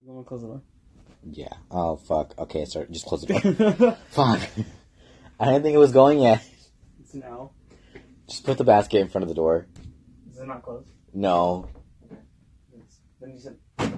I'm gonna close the door. Yeah. Oh, fuck. Okay, sorry. Just close the door. Fuck. I didn't think it was going yet. It's now. Just put the basket in front of the door. Is it not closed? No. Okay. Then you said...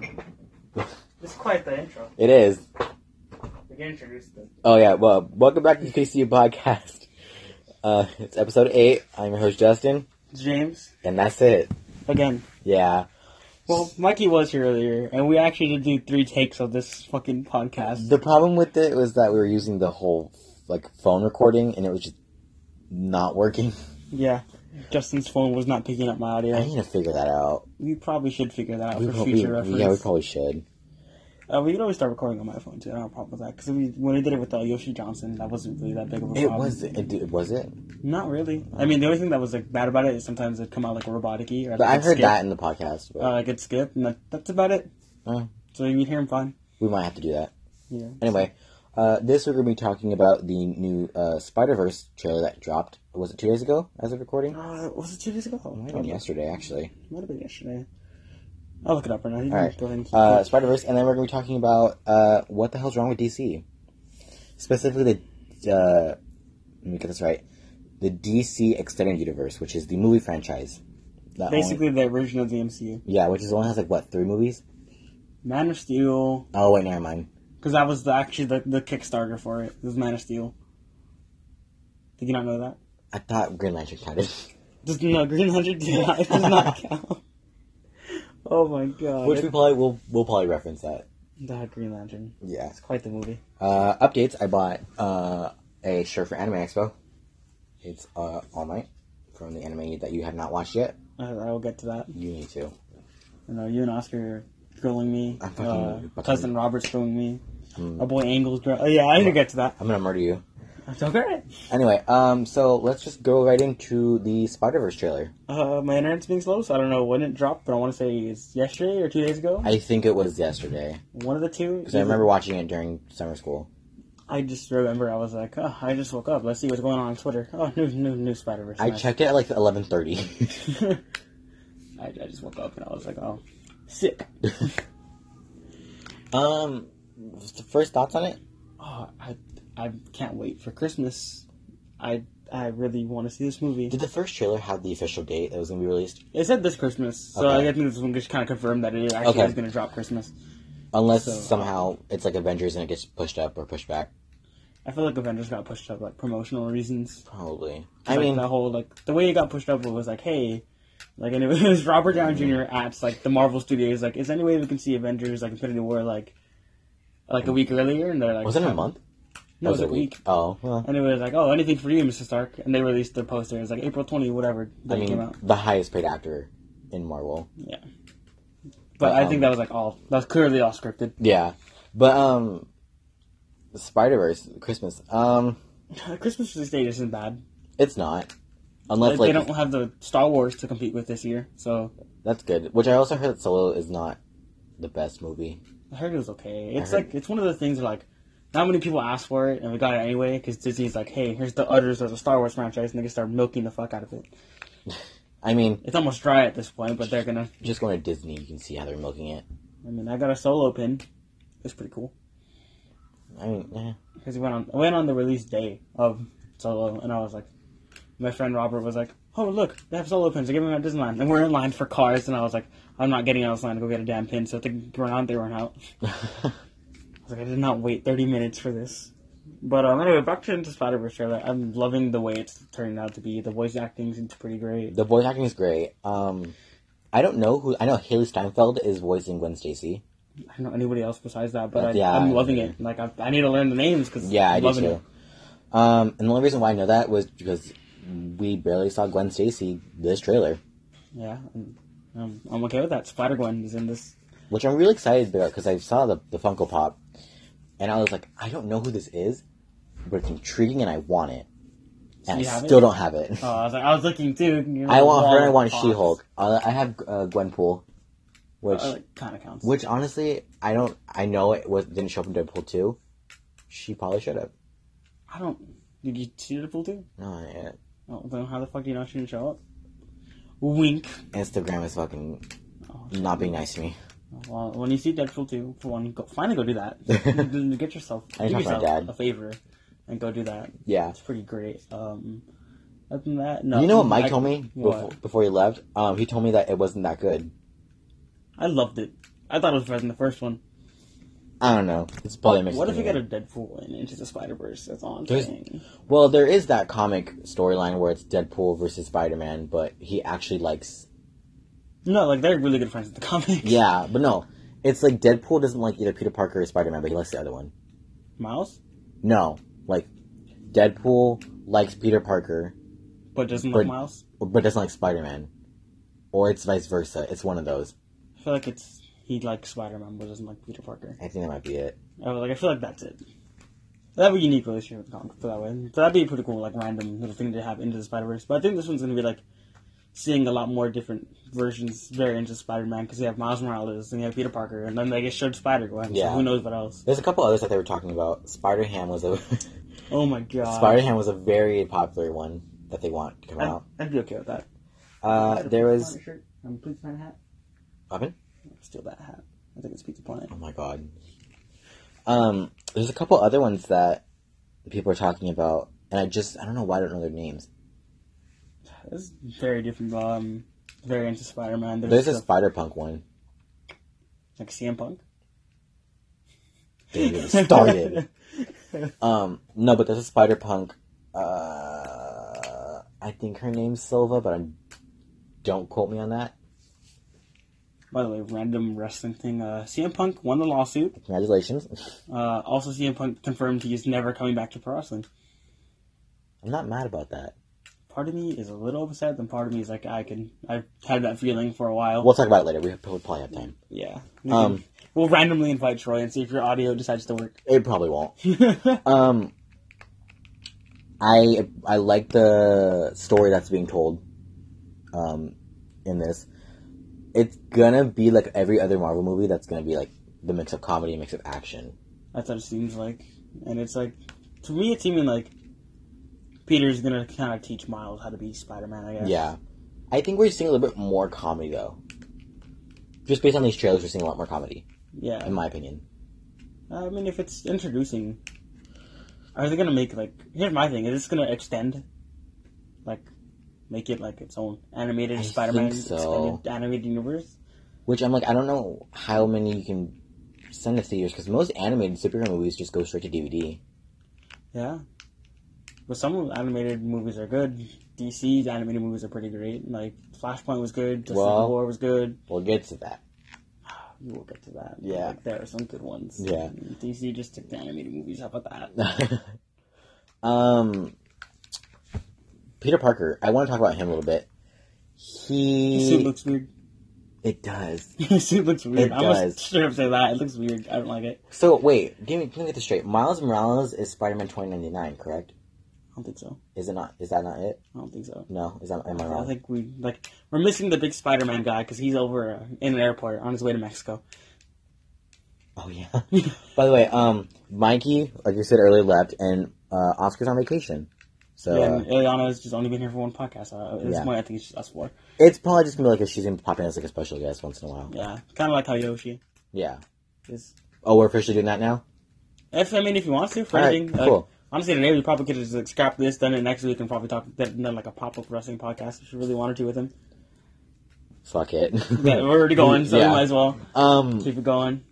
It's quite the intro. It is. We can introduce them. Oh, yeah. Well, welcome back to the KCU podcast. It's episode 8. I'm your host, Justin. James. And that's it. Again. Yeah. Well, Mikey was here earlier, and we actually did do 3 takes of this fucking podcast. The problem with it was that we were using the whole, phone recording, and it was just not working. Yeah. Justin's phone was not picking up my audio. I need to figure that out. We probably should figure that out for future reference. Yeah, we probably should. We could always start recording on my phone, too. I don't have a problem with that. Because when we did it with Yoshi Johnson, that wasn't really that big of a problem. Was it? Not really. I mean, the only thing that was bad about it is sometimes it'd come out robotic-y. Or, but I've heard that in the podcast. But... it'd skip, and that's about it. So you can hear him fine. We might have to do that. Yeah. Anyway, this we're going to be talking about the new Spider-Verse trailer that dropped. Was it 2 days ago as of recording? Was it 2 days ago? It might have been yesterday, actually. Might have been yesterday. I'll look it up right now. All right. Go ahead and Spider-Verse, and then we're going to be talking about what the hell's wrong with DC. Specifically let me get this right. The DC Extended Universe, which is the movie franchise. Basically the version of the MCU. Yeah, which is only has 3 movies? Man of Steel. Oh, wait, never mind. Because that was actually the Kickstarter for it. It was Man of Steel. Did you not know that? I thought Green Lantern counted. No, Green Lantern does not count. Oh my god. Which we'll probably reference that. That Green Lantern. Yeah. It's quite the movie. Updates. I bought a shirt for Anime Expo. It's All Might from the anime that you have not watched yet. I will get to that. You need to. I know you and Oscar are grilling me. I'm Cousin Robert's grilling me. Our boy Angle's grilling. Oh, yeah, I need to get to that. I'm gonna murder you. That's okay. Anyway, so let's just go right into the Spider-Verse trailer. My internet's being slow, so I don't know when it dropped, but I want to say it's yesterday or 2 days ago. I think it was yesterday. One of the two. Because I remember watching it during summer school. I just remember I was like, oh, I just woke up. Let's see what's going on Twitter. Oh, new Spider-Verse. I checked it at 11:30. I just woke up and I was like, oh, sick. The first thoughts on it? Oh, I can't wait for Christmas. I really want to see this movie. Did the first trailer have the official date that was going to be released? It said this Christmas, so okay. I think this one just kind of confirmed that it actually is going to drop Christmas. Unless somehow it's like Avengers and it gets pushed up or pushed back. I feel like Avengers got pushed up promotional reasons. Probably. I mean, the whole the way it got pushed up was hey, anyway, it was Robert Downey Jr. at the Marvel Studios. Is there any way we can see Avengers Infinity War a week earlier? And they're like, was it a month? No, it was a week. Oh, well. And it was anything for you, Mr. Stark. And they released their poster. It was April 20, whatever. Came out. The highest paid actor in Marvel. Yeah. But I think that was that was clearly all scripted. Yeah. But, Spider-Verse, Christmas. Christmas release date isn't bad. It's not. Unless, they don't have the Star Wars to compete with this year, so. That's good. Which I also heard that Solo is not the best movie. I heard it was okay. It's it's one of the things that, not many people asked for it, and we got it anyway, because Disney's hey, here's the udders of the Star Wars franchise, and they can start milking the fuck out of it. I mean... It's almost dry at this point, but they're gonna... Just going to Disney, you can see how they're milking it. I mean, I got a Solo pin. It's pretty cool. I mean, yeah. Because I went on the release day of Solo, and I was my friend Robert was oh, look, they have Solo pins. They give them at Disneyland. And we're in line for cars, and I was I'm not getting out of this line to go get a damn pin, so if they run out, they run out. I did not wait 30 minutes for this. But anyway, back to the Spider-Verse trailer. I'm loving the way it's turning out to be. The voice acting seems pretty great. The voice acting is great. I don't know who... I know Haley Steinfeld is voicing Gwen Stacy. I don't know anybody else besides that, but I'm loving it. I need to learn the names because I'm loving it. And the only reason why I know that was because we barely saw Gwen Stacy this trailer. Yeah, I'm okay with that. Spider-Gwen is in this. Which I'm really excited about because I saw the Funko Pop. And I was I don't know who this is, but it's intriguing and I want it. And I still don't have it. Oh, I was looking too. I want her and I want She-Hulk. I have Gwenpool. Which kind of counts. Which honestly, I know it didn't show up in Deadpool 2. She probably should have. Did you see Deadpool 2? No, not yet. Oh, then how the fuck do you know she didn't show up? Wink. Instagram is fucking not being nice to me. Well, when you see Deadpool 2, for one, finally go do that. Get yourself, I do talked to my yourself dad. a favor and go do that. Yeah. It's pretty great. Other than that, no. You know what Mike told me what? before he left? He told me that it wasn't that good. I loved it. I thought it was better than the first one. I don't know. It's probably mixed. What if we get a Deadpool in Into the Spider-Verse? That's all I'm saying. Well, there is that comic storyline where it's Deadpool versus Spider-Man, but he actually likes... No, like, they're really good friends in the comics. Yeah, but no. It's like Deadpool doesn't like either Peter Parker or Spider-Man, but he likes the other one. Miles? No. Like, Deadpool likes Peter Parker. But doesn't like Miles? But doesn't like Spider-Man. Or it's vice versa. It's one of those. I feel like he likes Spider-Man, but doesn't like Peter Parker. I think that might be it. I feel like that's it. That'd be a unique relationship with the comic for that way. So that'd be a pretty cool, like, random little thing to have Into the Spider-Verse. But I think this one's going to be, like, seeing a lot more different versions, variants of Spider-Man, because you have Miles Morales, and you have Peter Parker, and then they get showed Spider-Gwen, so who knows what else. There's a couple others that they were talking about. Spider-Ham was a... Oh my god. Spider-Ham was a very popular one that they want to come out. I'd be okay with that. There was... Pizza Planet hat? Oven? Steal that hat. I think it's Pizza Planet. Oh my god. There's a couple other ones that people are talking about, and I don't know why I don't know their names. It's very different, variants of Spider-Man. There's a Spider-Punk one. Like CM Punk? Didn't get started. No, but there's a Spider-Punk, I think her name's Silva, but don't quote me on that. By the way, random wrestling thing. CM Punk won the lawsuit. Congratulations. Also, CM Punk confirmed he is never coming back to pro wrestling. I'm not mad about that. Part of me is a little upset, and part of me is like, I've had that feeling for a while. We'll talk about it later. We'll probably have time. Yeah. We'll randomly invite Troy and see if your audio decides to work. It probably won't. I like the story that's being told in this. It's gonna be like every other Marvel movie that's gonna be like the mix of comedy and mix of action. That's what it seems like. And it's like, to me it's seeming like Peter's gonna kind of teach Miles how to be Spider-Man, I guess. Yeah. I think we're seeing a little bit more comedy, though. Just based on these trailers, we're seeing a lot more comedy. Yeah. In my opinion. I mean, if it's introducing... Are they gonna make, like... Here's my thing. Is this gonna extend? Like, make it, like, its own animated Spider-Man extended animated universe? Which I'm like, I don't know how many you can send to theaters, because most animated superhero movies just go straight to DVD. Yeah. But some animated movies are good. DC's animated movies are pretty great. Like, Flashpoint was good. Justice League War was good. We'll get to that. You will get to that. Yeah. Like, there are some good ones. Yeah. DC just took the animated movies. How about that? Peter Parker. I want to talk about him a little bit. His suit looks weird. It does. His suit looks weird. It I does. must straight up say that. It looks weird. I don't like it. So, wait. Let me get this straight. Miles Morales is Spider-Man 2099, correct? I don't think so. Is it not? Is that not it? I don't think so. No? Am I wrong? I think we're missing the big Spider-Man guy because he's over in an airport on his way to Mexico. Oh, yeah. By the way, Mikey, like you said earlier, left, and Oscar's on vacation. So, yeah, and Ileana's just only been here for one podcast. At this point, I think it's just us four. It's probably just going to be like she's going to pop in as like a special guest once in a while. Yeah, kind of like how Yoshi Yeah. is. Oh, we're officially doing that now? If you want to, for All anything. right, cool. Honestly, today we probably could have just like, scrapped this, done it next week, and probably done like a pop-up wrestling podcast if you really wanted to with him. Fuck it. Yeah, we're already going, so we might as well keep it going.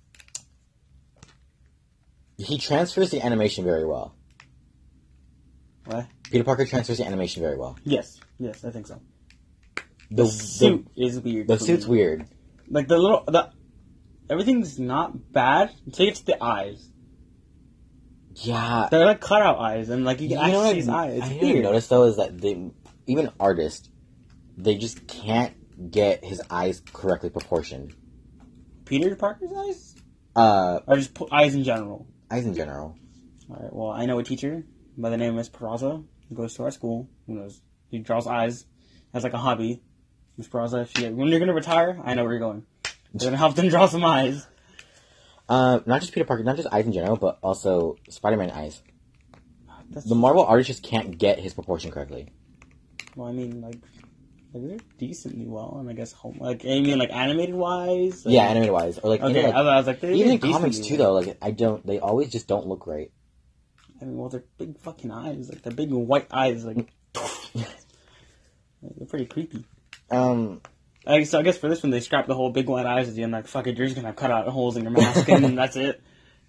He transfers the animation very well. What? Peter Parker transfers the animation very well. Yes, I think so. The suit is weird. The suit's weird. Like everything's not bad until you get to the eyes. Yeah. They're like cutout eyes, and like you can actually see his eyes. I didn't notice though is that even artists, they just can't get his eyes correctly proportioned. Peter Parker's eyes? Or just eyes in general? Eyes in general. Alright, well, I know a teacher by the name of Miss Peraza who goes to our school. Who knows? He draws eyes as like a hobby. Miss Peraza, when you're gonna retire, I know where you're going. You're gonna help them draw some eyes. Not just Peter Parker, not just eyes in general, but also Spider-Man eyes. The Marvel artist just can't get his proportion correctly. Well, I mean, like, Like, they're decently well, and I guess like I mean, like animated wise. Like, Yeah, animated wise, or like, okay, like I was like, even in comics too, though. Like they always just don't look right. I mean, well, they're big fucking eyes, like they're big white eyes, like they're pretty creepy. So I guess for this one, they scrapped the whole big white eyes at the end. Like, fuck it, you're just gonna have cut out holes in your mask, and that's it.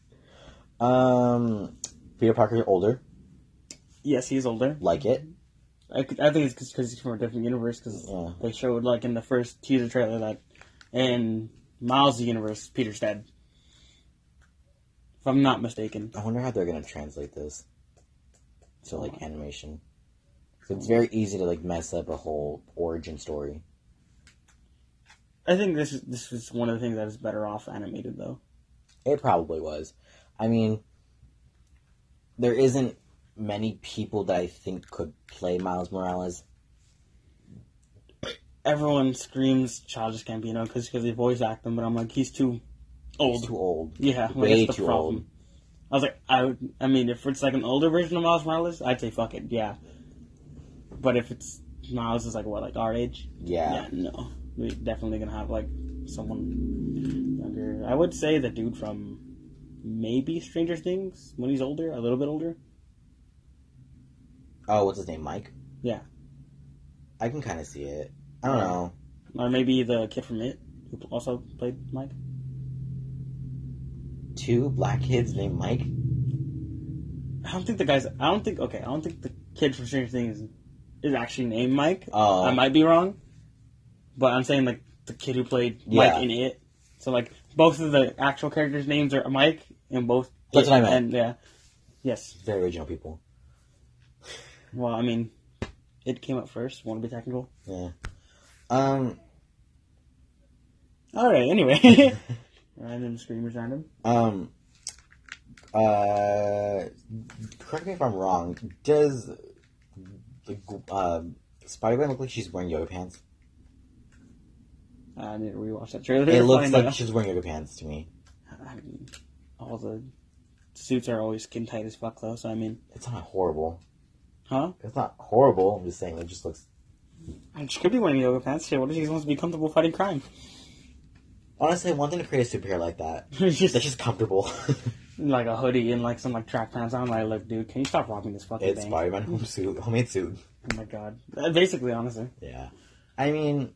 Peter Parker's older. Yes, he's older. Like it. I think it's because he's from a different universe. Because they showed like in the first teaser trailer that in Miles' universe, Peter's dead. If I'm not mistaken. I wonder how they're gonna translate this to like animation. So it's very easy to like mess up a whole origin story. I think this is one of the things that is better off animated though. It probably was. I mean, there isn't many people that I think could play Miles Morales. Everyone screams Childish Gambino because they voice act him, but I'm like, he's too old. He's too old. Yeah, like, way that's the too problem. old. I was like, I mean, if it's like an older version of Miles Morales, I'd say fuck it, yeah. But if it's Miles is like what, like our age? Yeah. No. We're definitely gonna have like someone younger. I would say the dude from maybe Stranger Things when he's older, a little bit older. Oh, what's his name? Mike? Yeah. I can kind of see it. I don't know. Or maybe the kid from It, who also played Mike. Two black kids named Mike? I don't think the kid from Stranger Things is actually named Mike. Oh. I might be wrong. But I'm saying, like, the kid who played Mike in It. So, like, both of the actual characters' names are Mike, and both... That's what I meant. And, yeah. Yes. Very original people. Well, I mean, It came up first. Want to be technical? Yeah. Alright, anyway. Random screamers random. Correct me if I'm wrong. Does Spider-Man look like she's wearing yoga pants? I need to rewatch that trailer. It looks like she's wearing yoga pants to me. I mean, all the suits are always skin tight as fuck, though, so I mean... It's not horrible. Huh? It's not horrible. I'm just saying it just looks... She could be wearing yoga pants. Shit, what if she wants to be comfortable fighting crime? Honestly, one thing to create a superhero like that. It's just... That's just comfortable. like a hoodie and like some like track pants on. Like, look, dude, can you stop rocking this fucking It's thing? Spider-Man homemade suit. Oh my god. Basically, honestly. Yeah. I mean,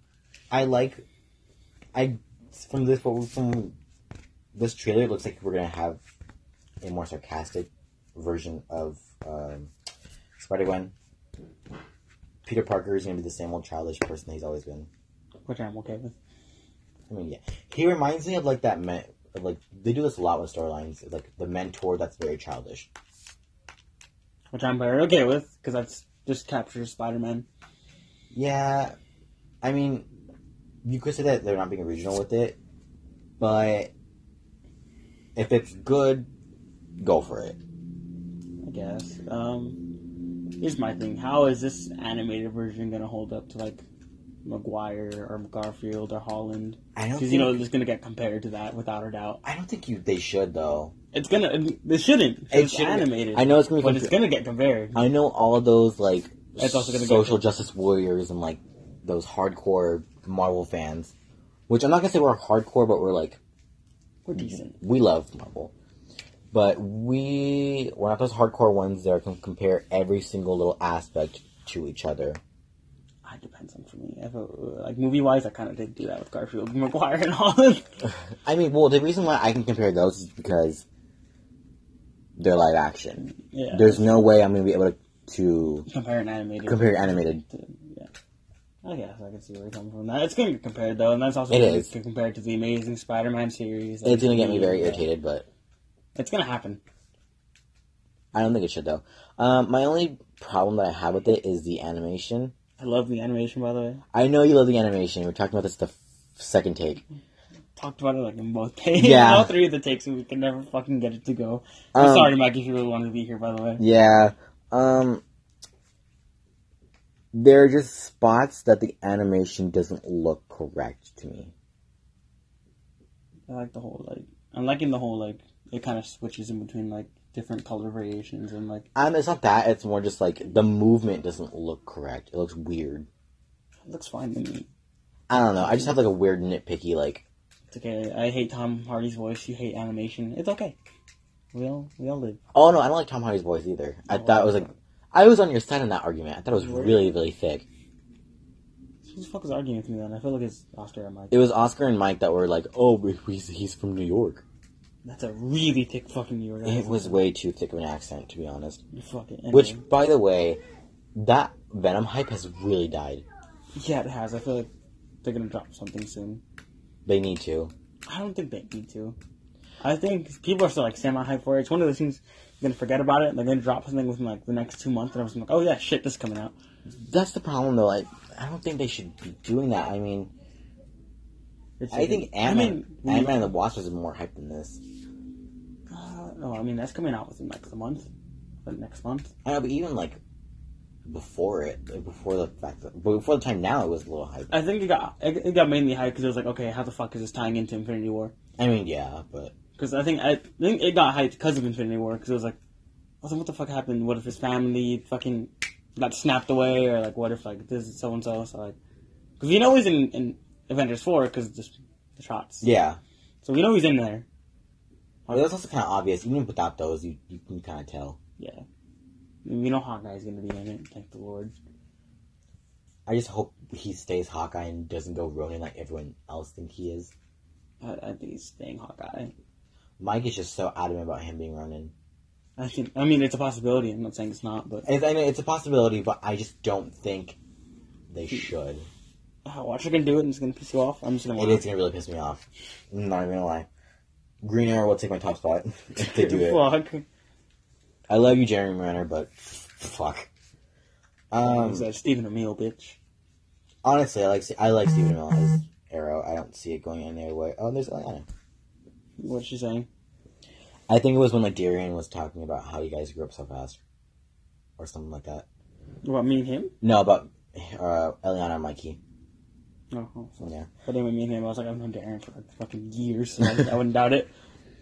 from this trailer, it looks like we're gonna have a more sarcastic version of Spider-Gwen. Peter Parker is gonna be the same old childish person he's always been. Which I'm okay with. I mean, yeah, he reminds me of like that like they do this a lot with storylines. It's like the mentor that's very childish. Which I'm very okay with because that's just captures Spider-Man. Yeah, I mean, you could say that they're not being original with it, but if it's good, go for it. I guess. Here's my thing. How is this animated version gonna hold up to like Maguire or Garfield or Holland? I don't because it's gonna get compared to that without a doubt. I don't think they should though. It's gonna. It shouldn't. It's animated. I know it's gonna be, but it's gonna get compared. I know all of those like it's also gonna social justice warriors and like those hardcore Marvel fans, which I'm not gonna say we're hardcore, but we're decent. We love Marvel, but we're not those hardcore ones that can compare every single little aspect to each other. It depends on for me. Like movie wise, I kind of did do that with Garfield, Maguire, and Holland. I mean, well, the reason why I can compare those is because they're live action. Yeah. There's no way I'm gonna be able to compare animated. Yeah. I guess I can see where you're coming from. That it's going to get compared though, and that's also compared to the Amazing Spider-Man series. It's going to get me very irritated, but it's going to happen. I don't think it should though. My only problem that I have with it is the animation. I love the animation, by the way. I know you love the animation. We're talking about this the second take. Talked about it like in both takes. Yeah. All three of the takes, and we can never fucking get it to go. I'm sorry, Mike, if you really wanted to be here, by the way. Yeah. There are just spots that the animation doesn't look correct to me. I'm liking the whole, it kind of switches in between, different color variations and, it's not that. It's more just, the movement doesn't look correct. It looks weird. It looks fine to me. I don't know. I just have like a weird nitpicky like. It's okay. I hate Tom Hardy's voice. You hate animation. It's okay. We all live. Oh no, I don't like Tom Hardy's voice either. I thought it was like I was on your side in that argument. I thought it was really, really thick. Who the fuck is arguing with me then? I feel like it's Oscar and Mike. It was Oscar and Mike that were like, "Oh, he's from New York." That's a really thick fucking New York accent. It was way too thick of an accent, to be honest. Fucking Which, by the way, that Venom hype has really died. Yeah, it has. I feel like they're gonna drop something soon. They need to. I don't think they need to. I think people are still like semi-hyped for it. It's one of those things you're gonna forget about it. And they're gonna drop something within like the next 2 months, and I was like, oh yeah, shit, this is coming out. That's the problem, though. I don't think they should be doing that. I mean, I think Ant-Man and the Wasp is more hype than this. No, I mean that's coming out within like the month, the next month. I know, but even like before it, like, before the time now, it was a little hype. I think it got mainly hyped because it was like, okay, how the fuck is this tying into Infinity War? I mean, yeah, but because I think it got hyped because of Infinity War because it was like, I was like, what the fuck happened? What if his family fucking got snapped away, or like what if like this is so and so? So like, because we know he's in Avengers 4 because the shots. Yeah. So we know he's in there. Well, that's also kind of obvious. Even without those, you can kind of tell. Yeah. We know Hawkeye's going to be in it, thank the Lord. I just hope he stays Hawkeye and doesn't go Ronin like everyone else think he is. I think he's staying Hawkeye. Mike is just so adamant about him being Ronin. I mean, it's a possibility. I'm not saying it's not, but... I know it's a possibility, but I just don't think they should. Watch, I can do it and it's going to piss you off. I'm just going to It is going to really piss me off. I'm not even going to lie. Green Arrow will take my top spot if they do it. Fuck. I love you, Jeremy Renner, but fuck. Is that Stephen Amell, bitch? Honestly, I like Stephen Amell as Arrow. I don't see it going any other way. Oh, there's Atlanta. What's she saying? I think it was when like Darian was talking about how you guys grew up so fast, or something like that. What, me and him? No, about Eliana and Mikey. Oh, yeah. But anyway, me and him, I was like, I've known Darren for like fucking years, so I wouldn't doubt it.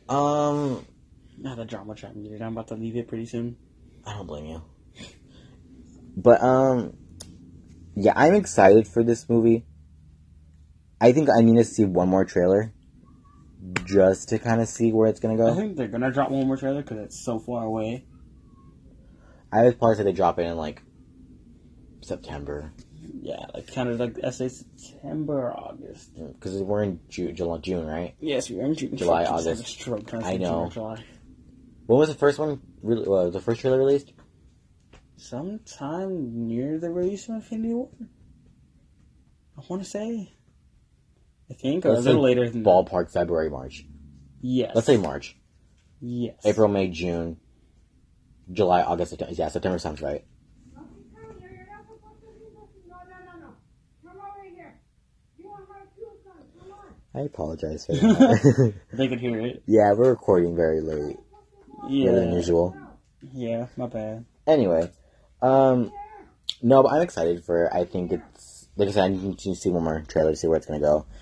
The drama trap meter. I'm about to leave it pretty soon. I don't blame you. But yeah, I'm excited for this movie. I think I need to see one more trailer, just to kind of see where it's gonna go. I think they're gonna drop one more trailer because it's so far away. I would probably say they drop it in like September. Yeah, like kind of like I say September or August. Because we're in June, right? Yes, we're in June. July, Fuck, August. Like a stroke, I know. July. When was the first one? The first trailer released? Sometime near the release of Infinity War. I want to say. I think, or a little later than ballpark February, March. Yes. Let's say March. Yes. April, May, June, July, August, September. Yeah, September sounds right. I apologize for that. They could hear it. Yeah, we're recording very late. Yeah. Later than usual. Yeah, my bad. Anyway, no, but I'm excited for it. I think it's, like I said, I need to see one more trailer to see where it's going to go.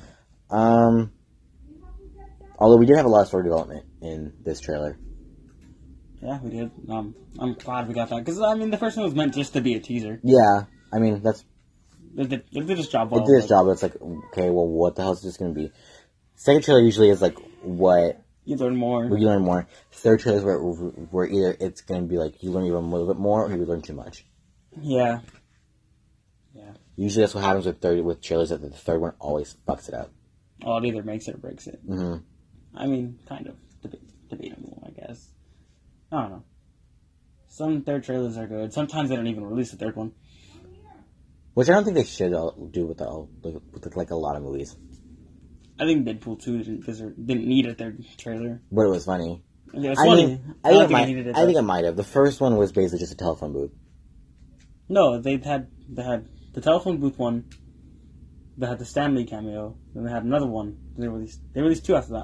Although we did have a lot of story development in this trailer. Yeah, we did. I'm glad we got that. Because, I mean, the first one was meant just to be a teaser. Yeah, I mean, that's... It did its job well. It did its job, but it's like, okay, well, what the hell is this going to be? Second trailer usually is like, what... You learn more. You learn more. Third trailer is where either it's going to be like, you learn even a little bit more, or you learn too much. Yeah. Yeah. Usually that's what happens with trailers, that the third one always fucks it up. Oh, it either makes it or breaks it. Mm-hmm. I mean, kind of debatable, I guess. I don't know. Some third trailers are good. Sometimes they don't even release the third one. Which I don't think they should do with like a lot of movies. I think Deadpool 2 didn't need a third trailer. But it was funny. Yeah, it's funny. I think it might have. The first one was basically just a telephone booth. No, they had the telephone booth one. They had the Stanley cameo. Then they had another one. They released two after that.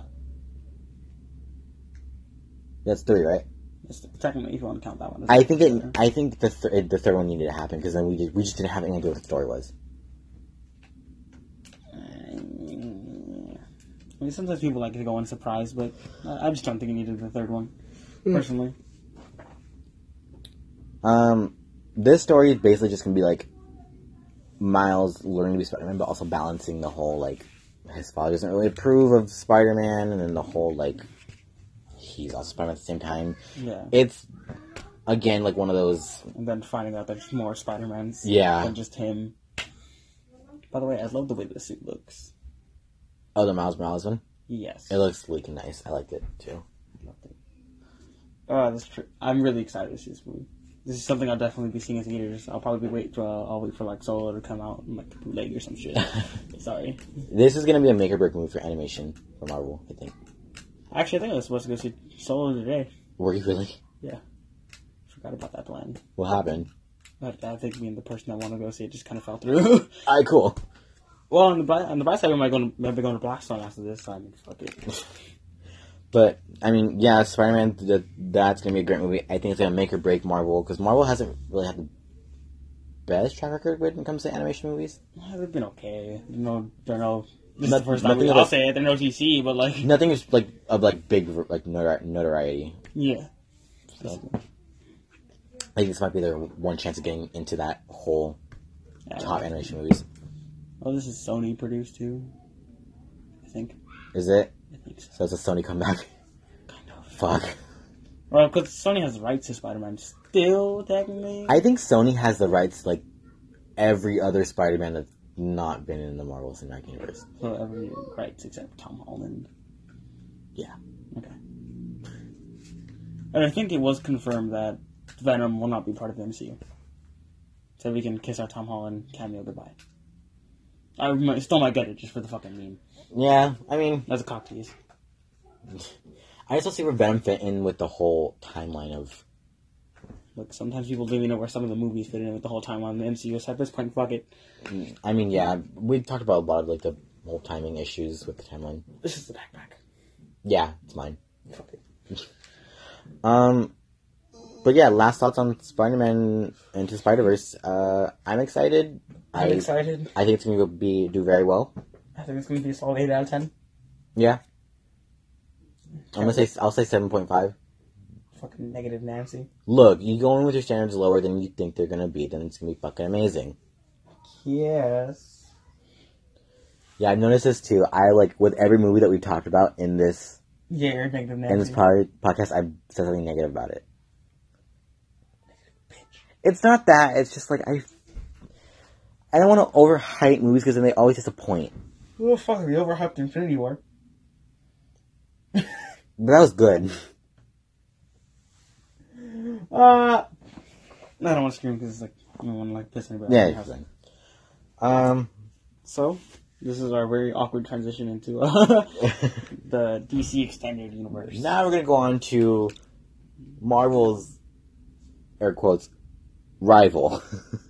That's three, right? Technically, if you want to count that one. I think the third one needed to happen because then we just didn't have any idea what the story was. I mean, sometimes people like to go unsurprised, but I just don't think it needed the third one, personally. This story is basically just gonna be like Miles learning to be Spider-Man, but also balancing the whole, like, his father doesn't really approve of Spider-Man, and then the whole, like, he's also Spider-Man at the same time. Yeah. It's, again, like, one of those... And then finding out there's more Spider-Mans Yeah. than just him. By the way, I love the way the suit looks. Oh, the Miles Morales one? Yes. It looks really nice. I liked it, too. Loved it. Oh, that's true. I'm really excited to see this movie. This is something I'll definitely be seeing in theaters. I'll probably I'll wait for like Solo to come out and like the bootleg or some shit. Sorry. This is going to be a make or break movie for animation for Marvel, I think. Actually, I think I was supposed to go see Solo today. Were you really? Yeah. Forgot about that plan. What happened? But I think me and the person that wanted to go see it just kind of fell through. Alright, cool. Well, on the bright side, we might be going to Blackstone after this, so I mean, fuck it. But, I mean, yeah, Spider-Man, that's going to be a great movie. I think it's going to make or break Marvel, because Marvel hasn't really had the best track record when it comes to animation movies. They've been okay. They're no... This is Not- the first time nothing I'll like- say it. They're no DC, but like... Nothing is, like, of, like, big, like, notoriety. Yeah. So, I think this might be their one chance of getting into that whole top animation movies. Oh, this is Sony produced too. I think. Is it? I think so. So it's a Sony comeback? Kind of. Fuck. Well, because Sony has the rights to Spider-Man still, technically. I think Sony has the rights to, like, every other Spider-Man that's not been in the Marvel Cinematic Universe. So every rights except Tom Holland. Yeah. Okay. And I think it was confirmed that Venom will not be part of the MCU. So we can kiss our Tom Holland cameo goodbye. I still might get it just for the fucking meme. Yeah, I mean, That's a cock tease. I just don't see where Venom fit in with the whole timeline of... Look, sometimes people don't even know where some of the movies fit in with the whole timeline in the MCU, so at this point, fuck it. I mean, yeah, we've talked about a lot of, like, the whole timing issues with the timeline. This is the backpack. Yeah, it's mine. Fuck it. But yeah, last thoughts on Spider-Man Into Spider-Verse. I'm excited. I'm excited. I think it's going to do very well. I think it's going to be a solid 8 out of 10. Yeah. I'll say 7.5. Fucking negative Nancy. Look, you go in with your standards lower than you think they're going to be, then it's going to be fucking amazing. Yes. Yeah, I've noticed this too. I, like, with every movie that we've talked about in this Yeah, you're negative Nancy. in this podcast, I've said something negative about it. It's not that. It's just like I don't want to overhype movies because then they always disappoint. Oh, fuck, we overhyped Infinity War. But that was good. I don't want to scream because it's like, I don't want to like piss anybody Yeah, off. it's fine. So, this is our very awkward transition into the DC Extended Universe. Now we're gonna go on to Marvel's, air quotes, rival.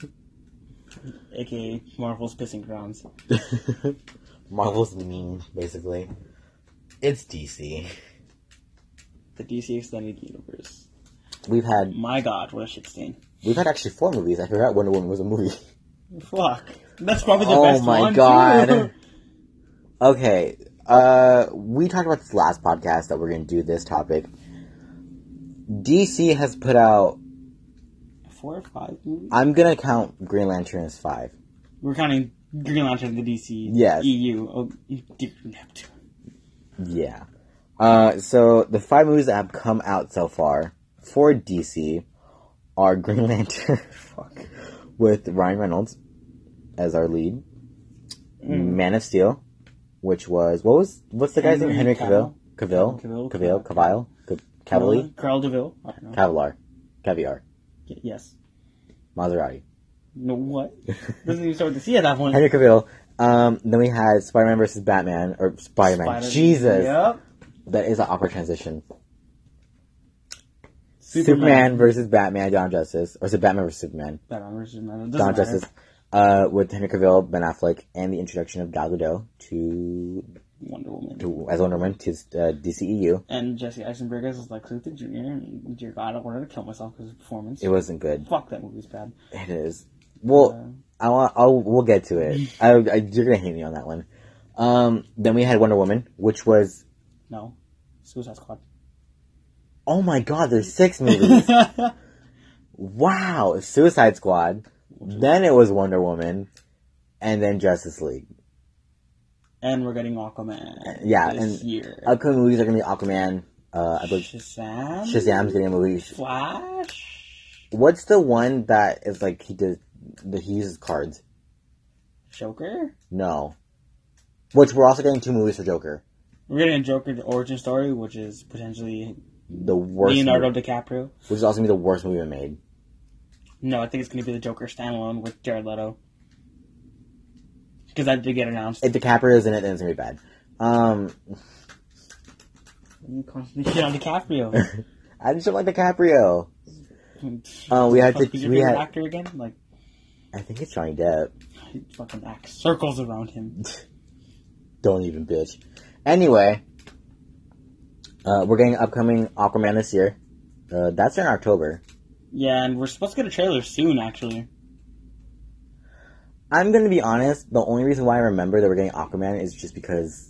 AKA Marvel's Pissing Grounds. Marvel's mean, basically. It's DC. The DC Extended Universe. We've had My god, what a shit stain. actually 4 movies. I forgot Wonder Woman was a movie. Fuck. That's probably the Oh best my one, god. too. Okay. We talked about this last podcast that we're gonna do this topic. DC has put out... 4 or 5 movies? I'm gonna count Green Lantern as 5. We're counting Green Lantern, the DC Yes. EU. Oh, dear Neptune. Yeah. So the 5 movies that have come out so far for DC are Green Lantern, with Ryan Reynolds as our lead, Man of Steel, which was what's the guy's name? Henry Cavill, Cavill, Carl DeVille. I don't know. Caviar, Yes. Maserati, No, what? Doesn't even start with the C at that point. Henry Cavill. Then we had Spider-Man versus Batman, or Spider-Man. Jesus, Yep. that is an awkward transition. Superman versus Batman, Dawn of Justice. Or is it Batman versus Superman? Batman versus Superman. Dawn of Justice. With Henry Cavill, Ben Affleck, and the introduction of Gal Gadot Wonder Woman. as Wonder Woman to DCEU. And Jesse Eisenberg as Lex Luthor Jr. And dear God, I wanted to kill myself because of his performance. It wasn't good. Fuck, that movie's bad. It is. Well, we'll get to it. You're gonna hate me on that one. Then we had Wonder Woman, which was... No. Suicide Squad. Oh my god, there's 6 movies. Wow. Suicide Squad. Then it was Wonder Woman. and then Justice League. And we're getting Aquaman. Yeah, this and year. upcoming movies are gonna be Aquaman. I believe Shazam. Shazam's getting a movie. Flash. What's the one that is like he uses cards? Joker. No. Which we're also getting 2 movies for Joker. We're getting a Joker origin story, which is potentially The worst. Leonardo DiCaprio. Which is also gonna be the worst movie ever made. No, I think it's gonna be the Joker standalone with Jared Leto. Because that did get announced. If DiCaprio's in it, then it's gonna be bad. You constantly shit on DiCaprio. I just don't like DiCaprio. We had Who's your favorite actor again? Like, I think it's Johnny Depp. he fucking acts circles around him. Don't even, bitch. Anyway, we're getting upcoming Aquaman this year. That's in October. Yeah, and we're supposed to get a trailer soon, actually. I'm gonna be honest, the only reason why I remember that we're getting Aquaman is just because...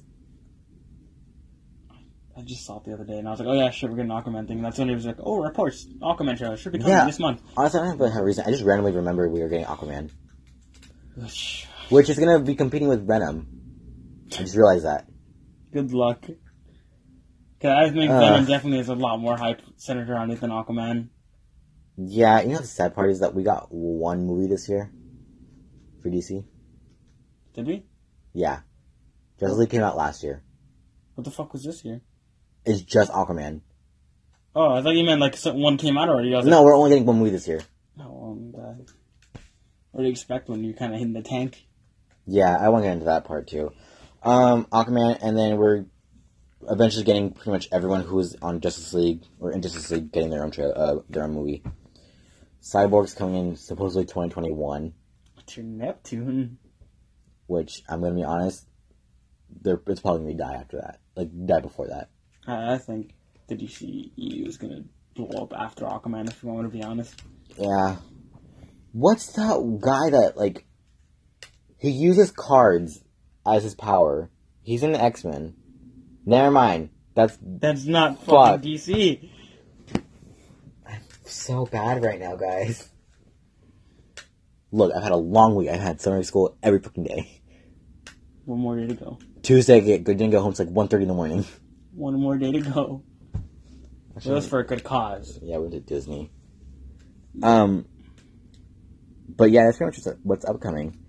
I just saw it the other day, and I was like, oh yeah, shit, we're getting an Aquaman thing. And that's when he was like, oh, reports, Aquaman trailer should be coming this month. Honestly, I don't have a reason. I just randomly remember we were getting Aquaman. Which is gonna be competing with Venom. I just realized that. Good luck. Cause I think Venom definitely has a lot more hype centered around it than Aquaman. Yeah, you know the sad part is that we got 1 movie this year for DC. Did we? Yeah. Justice League came out last year. What the fuck was this year? It's just Aquaman. Oh, I thought you meant like one came out already. I was No, like, we're only getting 1 movie this year. Oh, what do you expect when you're kind of hitting the tank? Yeah, I won't get into that part too. Aquaman, and then we're eventually getting pretty much everyone who's on Justice League or in Justice League getting their own movie. Cyborg's coming in supposedly 2021. What's your Neptune? Which I'm gonna be honest, it's probably gonna die after that, like die before that. I think the DCEU is gonna blow up after Aquaman. If you want to be honest. Yeah. What's that guy that like? He uses cards as his power. He's in the X-Men. Never mind. That's not fucking DC. I'm so bad right now, guys. Look, I've had a long week. I've had summer school every fucking day. One more day to go. Tuesday, didn't go home till like 1:30 in the morning. One more day to go. It was for a good cause. Yeah, we went to Disney. But yeah, that's pretty much what's upcoming.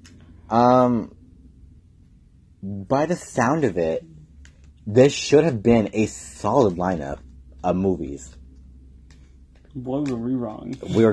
By the sound of it, this should have been a solid lineup of movies. Boy, were we wrong.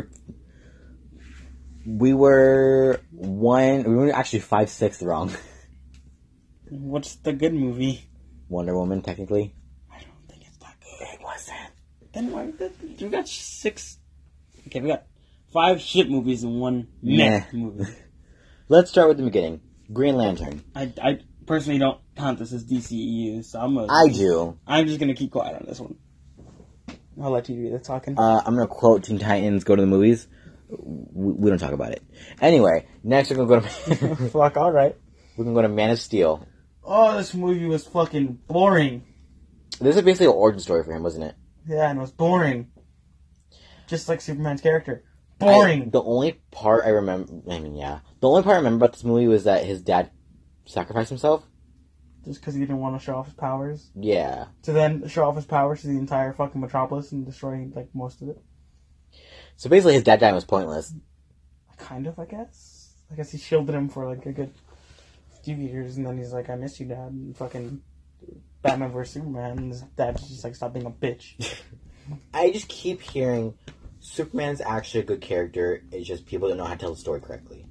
We were actually 5/6 wrong. What's the good movie? Wonder Woman, technically. I don't think it's that good. It wasn't. Then why we got 6? Okay, we got 5 shit movies and 1 meh movie. Let's start with the beginning. Green Lantern. I personally don't count this as DCEU, so I do. I'm just gonna keep quiet on this one. I'll let you do the talking. I'm gonna quote Teen Titans Go to the Movies. We don't talk about it. Anyway, next we're gonna go to... Fuck, alright. We're gonna go to Man of Steel. Oh, this movie was fucking boring. This is basically an origin story for him, wasn't it? Yeah, and it was boring. Just like Superman's character. Boring. The only part I remember... The only part I remember about this movie was that his dad sacrificed himself. Just because he didn't want to show off his powers? Yeah. To then show off his powers to the entire fucking Metropolis and destroy, like, most of it? So basically his dad dying was pointless. Kind of, I guess. I guess he shielded him for, like, a good few years, and then he's like, I miss you, Dad. And fucking Batman vs. Superman, and his dad just, like, stop being a bitch. I just keep hearing Superman's actually a good character. It's just people don't know how to tell the story correctly.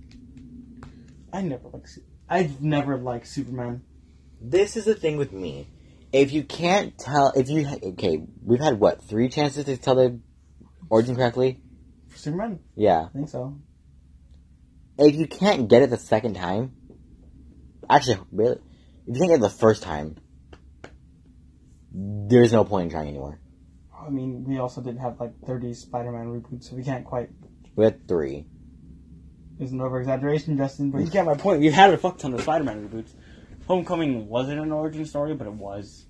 I've never liked Superman. This is the thing with me. If you can't tell... we've had, 3 chances to tell the origin correctly? For Superman? Yeah. I think so. If you can't get it the second time... Actually, really? If you can't get it the first time... There's no point in trying anymore. I mean, we also did have, 30 Spider-Man reboots, so we can't quite... We had 3. It's an over-exaggeration, Justin, but you get my point. We've had a fuck ton of Spider-Man reboots. Homecoming wasn't an origin story, but it was.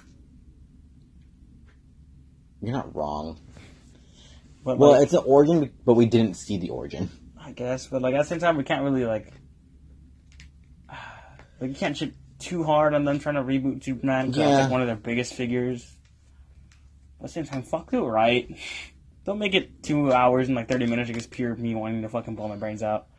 You're not wrong. But it's an origin, but we didn't see the origin. I guess, but at the same time, we can't really Like, you can't shit too hard on them trying to reboot Superman. 'Cause that's like one of their biggest figures. At the same time, fuck, do it right. Don't make it 2 hours and like 30 minutes just pure me wanting to fucking blow my brains out.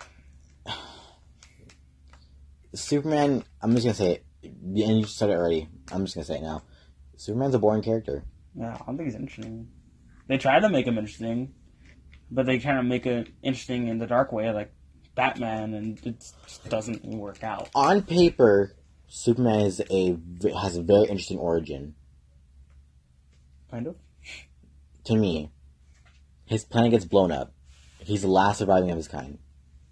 Superman, I'm just gonna say it, and you said it already. I'm just gonna say it now. Superman's a boring character. Yeah, I don't think he's interesting. They try to make him interesting, but they try to make it interesting in the dark way, like Batman, and it just doesn't work out. On paper, Superman has a very interesting origin. Kind of. To me, his planet gets blown up. He's the last surviving of his kind.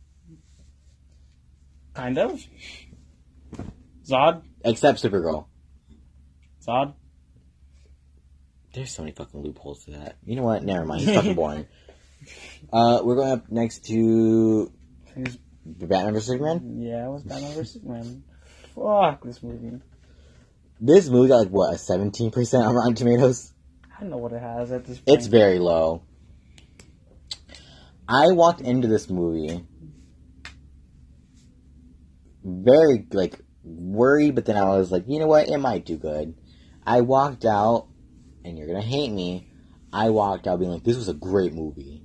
Kind of. Zod? Except Supergirl. Zod? There's so many fucking loopholes to that. You know what? Never mind. He's fucking boring. We're going up next to Batman vs. Superman? Yeah, it was Batman vs. Superman. Fuck this movie. This movie got like, what, a 17% on Rotten Tomatoes? I don't know what it has at this point. It's very low. I walked into this movie very, like, worried, but then I was like, you know what? It might do good. I walked out, and you're gonna hate me, I walked out being like, this was a great movie.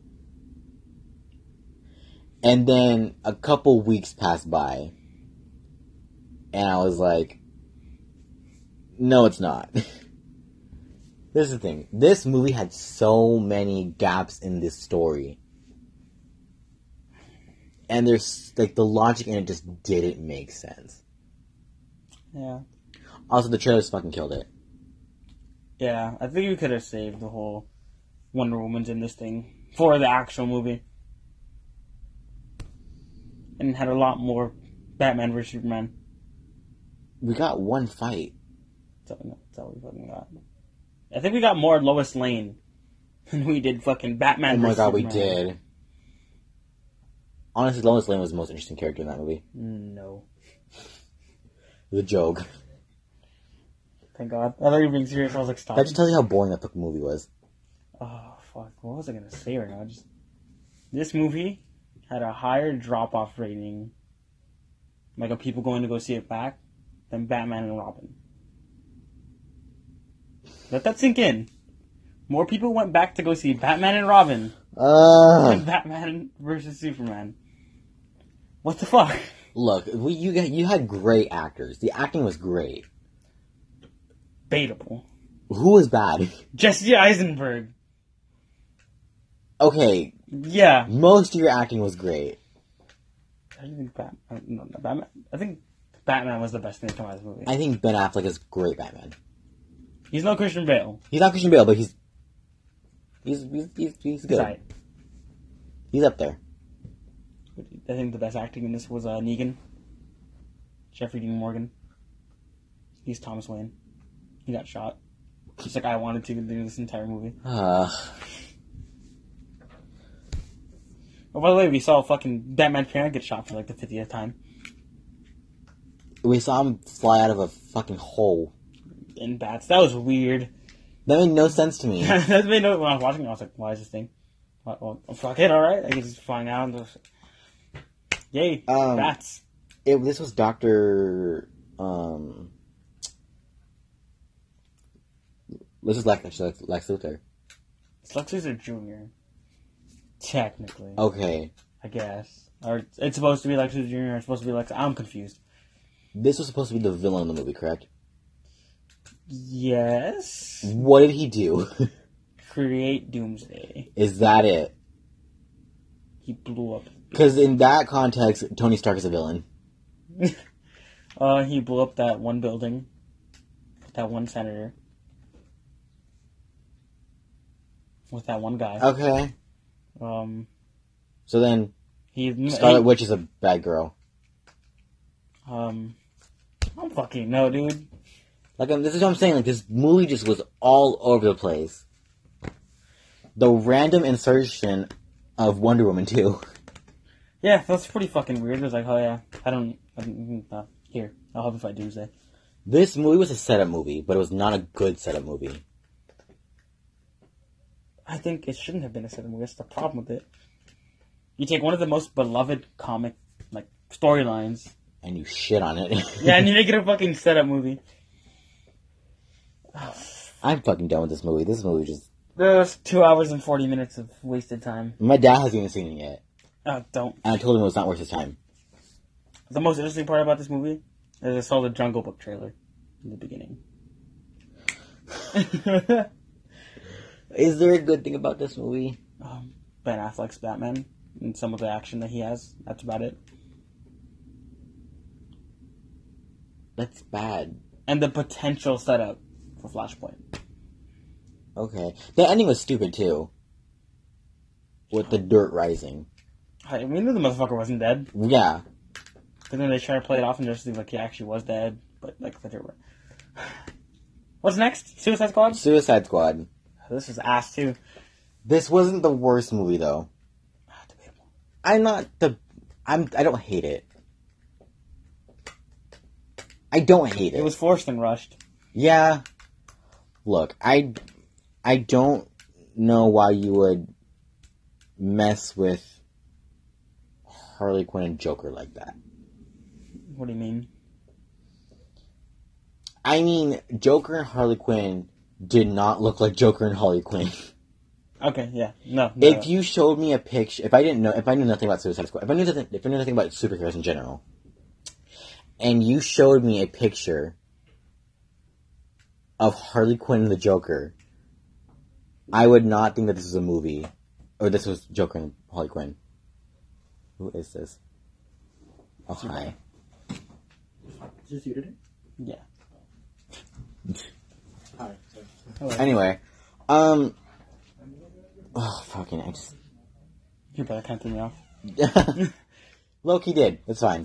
And then a couple weeks passed by, and I was like, no, it's not. This is the thing. This movie had so many gaps in this story. And there's, like, the logic in it just didn't make sense. Yeah. Also, the trailers fucking killed it. Yeah, I think you could have saved the whole Wonder Woman's in this thing for the actual movie. And had a lot more Batman vs. Superman. We got one fight. That's all we fucking got. I think we got more Lois Lane than we did fucking Batman vs. Oh my god, Superman. we did. Honestly, Lois Lane was the most interesting character in that movie. No. It was a joke. Thank God. I thought you were being serious. I was like, stop. That just tells you how boring that fucking movie was. Oh, fuck. What was I going to say right now? This movie had a higher drop-off rating, like, of people going to go see it back, than Batman and Robin. Let that sink in. More people went back to go see Batman and Robin than Batman versus Superman. What the fuck? Look, you had great actors. The acting was great. Debatable. Who was bad? Jesse Eisenberg. Okay, Yeah. most of your acting was great. I think Batman. I think Batman was the best thing to come out of this movie. I think Ben Affleck is great Batman. He's no Christian Bale. He's not Christian Bale, but he's good. Right. He's up there. I think the best acting in this was Negan. Jeffrey Dean Morgan. He's Thomas Wayne. He got shot. Just like I wanted to do this entire movie. Oh, by the way, we saw fucking Batman's parent get shot for like the 50th time. We saw him fly out of a fucking hole. In bats. That was weird. That made no sense to me. That made no. When I was watching it, I was like, "Why is this thing? Well, fuck it, all right." I guess it's flying out. And just... Yay, bats! This was Doctor. This is Lex Luthor. It's Lex Luthor Jr. Technically, Okay, I guess, or it's supposed to be Lex Luthor Jr. It's supposed to be Lex. I'm confused. this was supposed to be the villain of the movie, correct? Yes. What did he do? Create Doomsday. Is that it? He blew up. Because in that context, Tony Stark is a villain. He blew up that one building. That one senator. With that one guy. Okay. So then, Scarlet Witch is a bad girl. I don't fucking know, dude. Like, this is what I'm saying. Like, this movie just was all over the place. The random insertion of Wonder Woman, too. Yeah, that's pretty fucking weird. It was like, oh yeah, here, I'll help you fight Doomsday. This movie was a setup movie, but it was not a good setup movie. I think it shouldn't have been a setup movie. That's the problem with it. You take one of the most beloved comic, like, storylines and you shit on it. Yeah, and you make it a fucking setup movie. I'm fucking done with this movie. This movie just... There's 2 hours and 40 minutes of wasted time. My dad hasn't even seen it yet. Don't. And I told him it was not worth his time. The most interesting part about this movie is I saw the Jungle Book trailer in the beginning. Is there a good thing about this movie? Ben Affleck's Batman and some of the action that he has. That's about it. That's bad. And the potential setup for Flashpoint. Okay. The ending was stupid, too. With the dirt rising. I mean, the motherfucker wasn't dead. Yeah. But then they try to play it off and just think like he actually was dead. But like, what's next? Suicide Squad? Suicide Squad. This is ass too. This wasn't the worst movie, though. Debatable. I don't hate it. I don't hate it. It was forced and rushed. Yeah. Look, I don't know why you would mess with Harley Quinn and Joker like that. What do you mean? I mean, Joker and Harley Quinn did not look like Joker and Harley Quinn. Okay, yeah. No. If you showed me a picture, if I knew nothing about Suicide Squad, if I knew nothing about superheroes in general, and you showed me a picture of Harley Quinn and the Joker, I would not think that this was a movie, or this was Joker and Harley Quinn. Who is this? Oh, hi. Just you today? Yeah. Hi. Anyway, oh, fucking, Your brother kind of threw me off. Loki did. It's fine.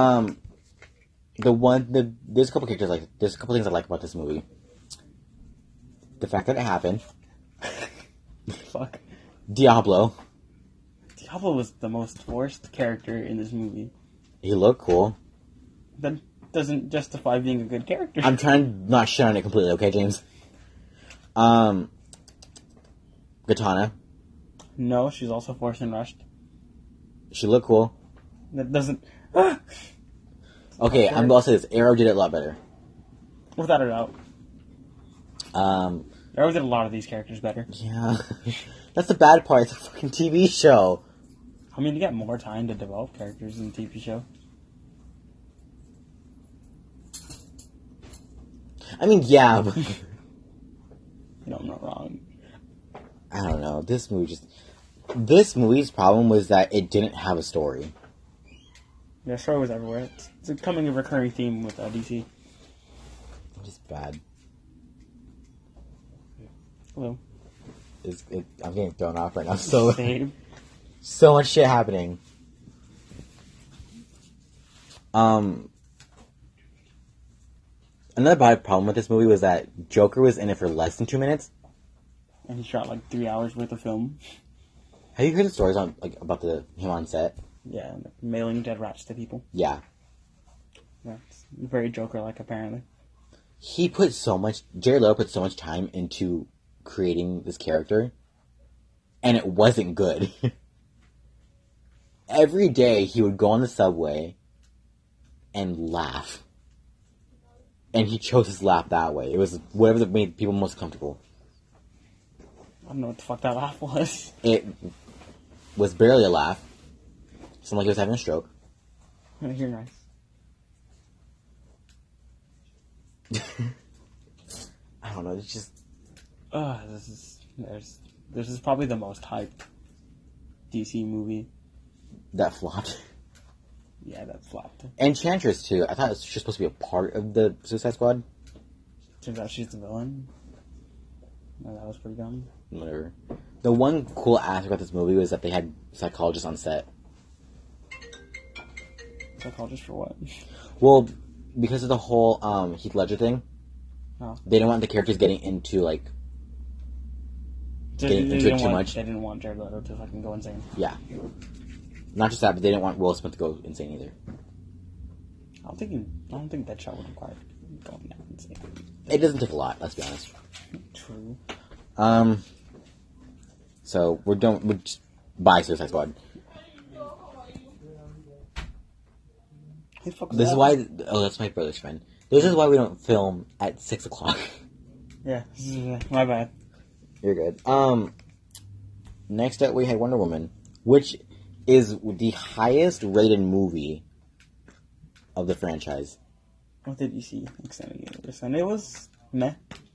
There's a couple characters there's a couple things I like about this movie. The fact that it happened. Fuck. Diablo. Diablo was the most forced character in this movie. He looked cool. That doesn't justify being a good character. I'm trying to not shit on it completely, okay, James? Katana. No, she's also forced and rushed. She looked cool. That doesn't... Okay, I'm gonna say this. Arrow did it a lot better. Without a doubt. Arrow did a lot of these characters better. Yeah. That's the bad part. It's a fucking TV show. I mean, you get more time to develop characters in the TV show. I mean, yeah, but... I'm not wrong. I don't know. This movie's problem was that it didn't have a story. Yeah, story was everywhere. It's becoming a recurring theme with DC. Just bad. Hello. I'm getting thrown off right now. So Same. So much shit happening. Another bad problem with this movie was that Joker was in it for less than 2 minutes. And he shot like 3 hours worth of film. Have you heard the stories about him on set? Yeah, like mailing dead rats to people. Yeah. That's very Joker-like, apparently. Jared Leto put so much time into creating this character, and it wasn't good. Every day he would go on the subway and laugh. And he chose his laugh that way. It was whatever that made people most comfortable. I don't know what the fuck that laugh was. It was barely a laugh. Sounded like he was having a stroke. You're nice. I don't know, it's just... This is probably the most hyped DC movie. That flopped. Yeah, that flopped. Enchantress, too. I thought it was just supposed to be a part of the Suicide Squad. Turns out she's the villain. No, that was pretty dumb. Whatever. The one cool aspect about this movie was that they had psychologists on set. Psychologist for what? Well, because of the whole Heath Ledger thing, they didn't want the characters getting into, getting into it too much. They didn't want Jared Leto to fucking go insane. Yeah. Not just that, but they didn't want Will Smith to go insane either. I don't think that shot would require going insane. It doesn't take a lot, let's be honest. True. So we're just buy Suicide Squad. Who the fuck was This that? is why. Oh, that's my brother's friend. This is why we don't film at 6 o'clock. Yeah, my bad. You're good. Next up we had Wonder Woman, which is the highest rated movie of the franchise. What did you see? Extended universe, and it was meh.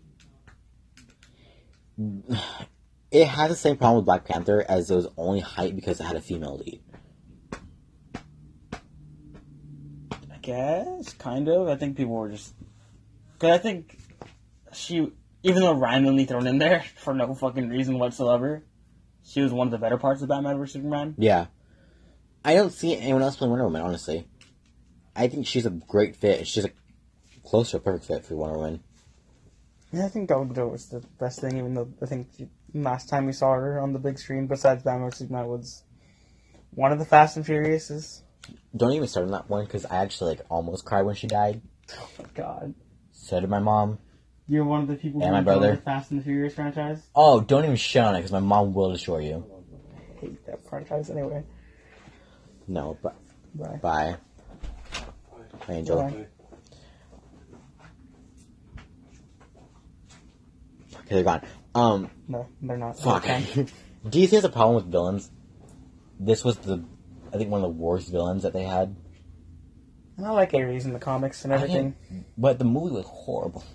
It has the same problem with Black Panther as it was only hype because it had a female lead. I guess, kind of. I think people were just... Because I think she, even though randomly thrown in there for no fucking reason whatsoever, she was one of the better parts of Batman vs. Superman. Yeah. I don't see anyone else playing Wonder Woman, honestly. I think she's a great fit. She's close to a perfect fit for Wonder Woman. Yeah, I think Gal Gadot was the best thing, even though I think last time we saw her on the big screen, besides Batman vs. Superman, was one of the Fast and Furiouses. Don't even start on that one, because I actually almost cried when she died. Oh my god. So did my mom. You're one of the people who And my enjoy brother. the Fast and the Furious franchise? Oh, don't even shit on it, because my mom will destroy you. I hate that franchise anyway. No, but Bye. bye. Bye, Angel. Bye. Okay, they're gone. No, they're not. Fuck. Okay. DC has a problem with villains. This was I think one of the worst villains that they had. And I like Ares in the comics and everything. But the movie was horrible.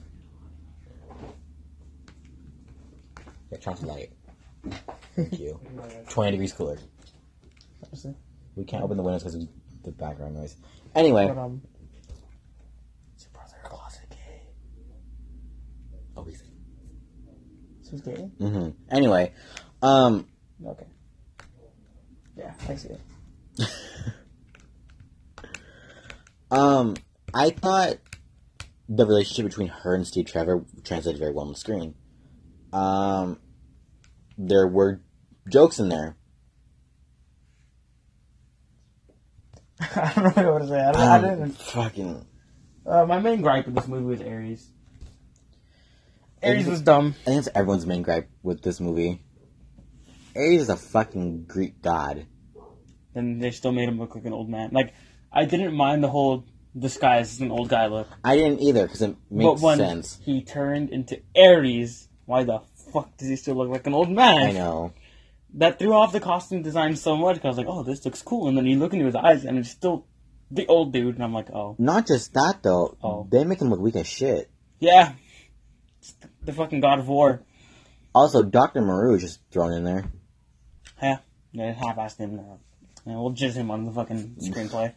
Yeah, turn off the light. Thank you. 20 degrees cooler. Honestly. We can't open the windows because of the background noise. Anyway. But, is your brother a closet gay? Oh, he's... So he's gay? Mm-hmm. Anyway. Okay. Yeah, I see it. I thought the relationship between her and Steve Trevor translated very well on the screen. There were jokes in there. I don't know what to say. I didn't. Fucking... My main gripe with this movie was Ares. Ares was dumb. I think that's everyone's main gripe with this movie. Ares is a fucking Greek god. And they still made him look like an old man. Like, I didn't mind the whole disguise as an old guy look. I didn't either, because it makes but when sense. he turned into Ares, why the fuck does he still look like an old man? I know. That threw off the costume design so much, because I was like, oh, this looks cool. And then you look into his eyes, and it's still the old dude, and I'm like, oh. Not just that, though. Oh. They make him look weak as shit. Yeah. It's the fucking God of War. Also, Dr. Maru is just thrown in there. Yeah. They half-assed him. Yeah, we'll jizz him on the fucking screenplay.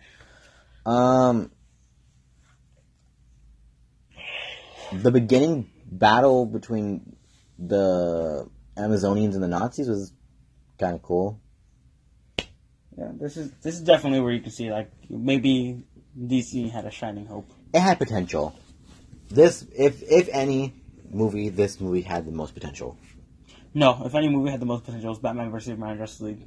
The beginning battle between the Amazonians and the Nazis was kind of cool. Yeah, this is definitely where you can see, like, maybe DC had a shining hope. It had potential. This, if any movie, this movie had the most potential. No, if any movie had the most potential, it was Batman vs. Superman and Justice League.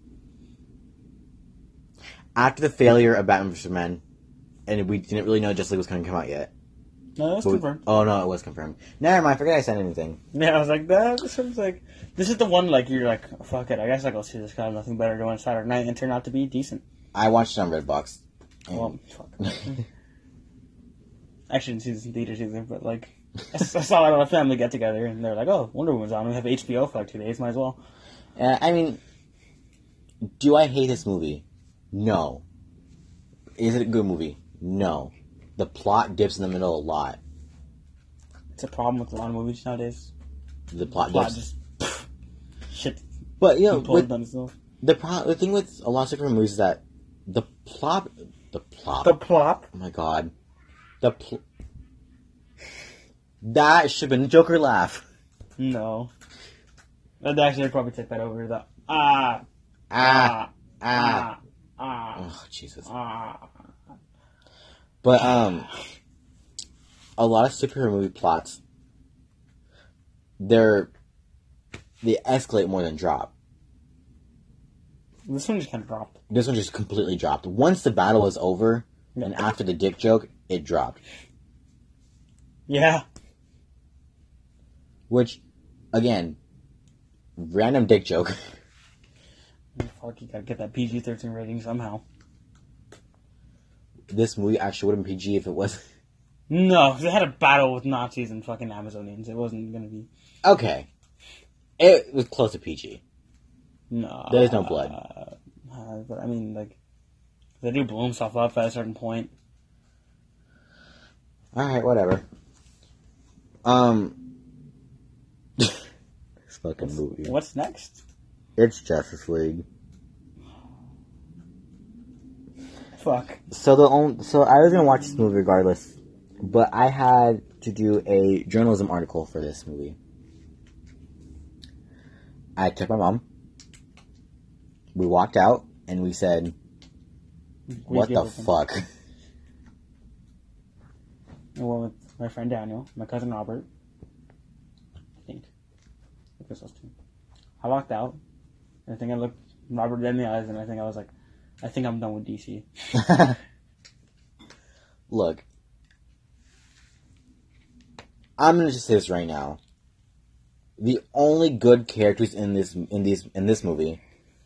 After the failure of Batman vs. Superman, and we didn't really know Justice League was going to come out yet. No, that's confirmed. Oh, no, it was confirmed. Never mind, forget I said anything. Yeah, I was like, this is the one, like, you're like, oh, fuck it, I guess I'll go see this guy, nothing better to do on Saturday night, and turned out to be decent. I watched it on Redbox. Well, fuck. I shouldn't see this in theaters either, but, like, I saw it on a family get-together, and they're like, oh, Wonder Woman's on, we have HBO for, like, 2 days, might as well. I mean, do I hate this movie? No. Is it a good movie? No. The plot dips in the middle a lot. It's a problem with a lot of movies nowadays. The plot Plot dips. just... shit. But, you know, People have done stuff. the thing with a lot of superhero movies is that the plot... The plot? Oh my god. That should have been a Joker laugh. No. I'd actually probably take that over. The Oh, Jesus. But, a lot of superhero movie plots, they escalate more than drop. This one just kind of dropped. This one just completely dropped. Once the battle was over, and after the dick joke, it dropped. Yeah. Which, again, random dick joke. Fuck, you gotta get that PG-13 rating somehow. this movie actually would have been PG if it was. No, they had a battle with Nazis and fucking Amazonians. It wasn't gonna be. Okay. It was close to PG. No. There's no blood. But I mean, like, they do blow himself up at a certain point. Alright, whatever. This fucking movie. What's next? It's Justice League. Fuck. So I was gonna watch this movie regardless, but I had to do a journalism article for this movie. I took my mom. We walked out and we said, "What the fuck?" I went with my friend Daniel, my cousin Robert. I think this was two. I walked out. And I think I looked Robert dead in the eyes, and I think I was like, I think I'm done with DC. Look, I'm gonna just say this right now. The only good characters in this movie.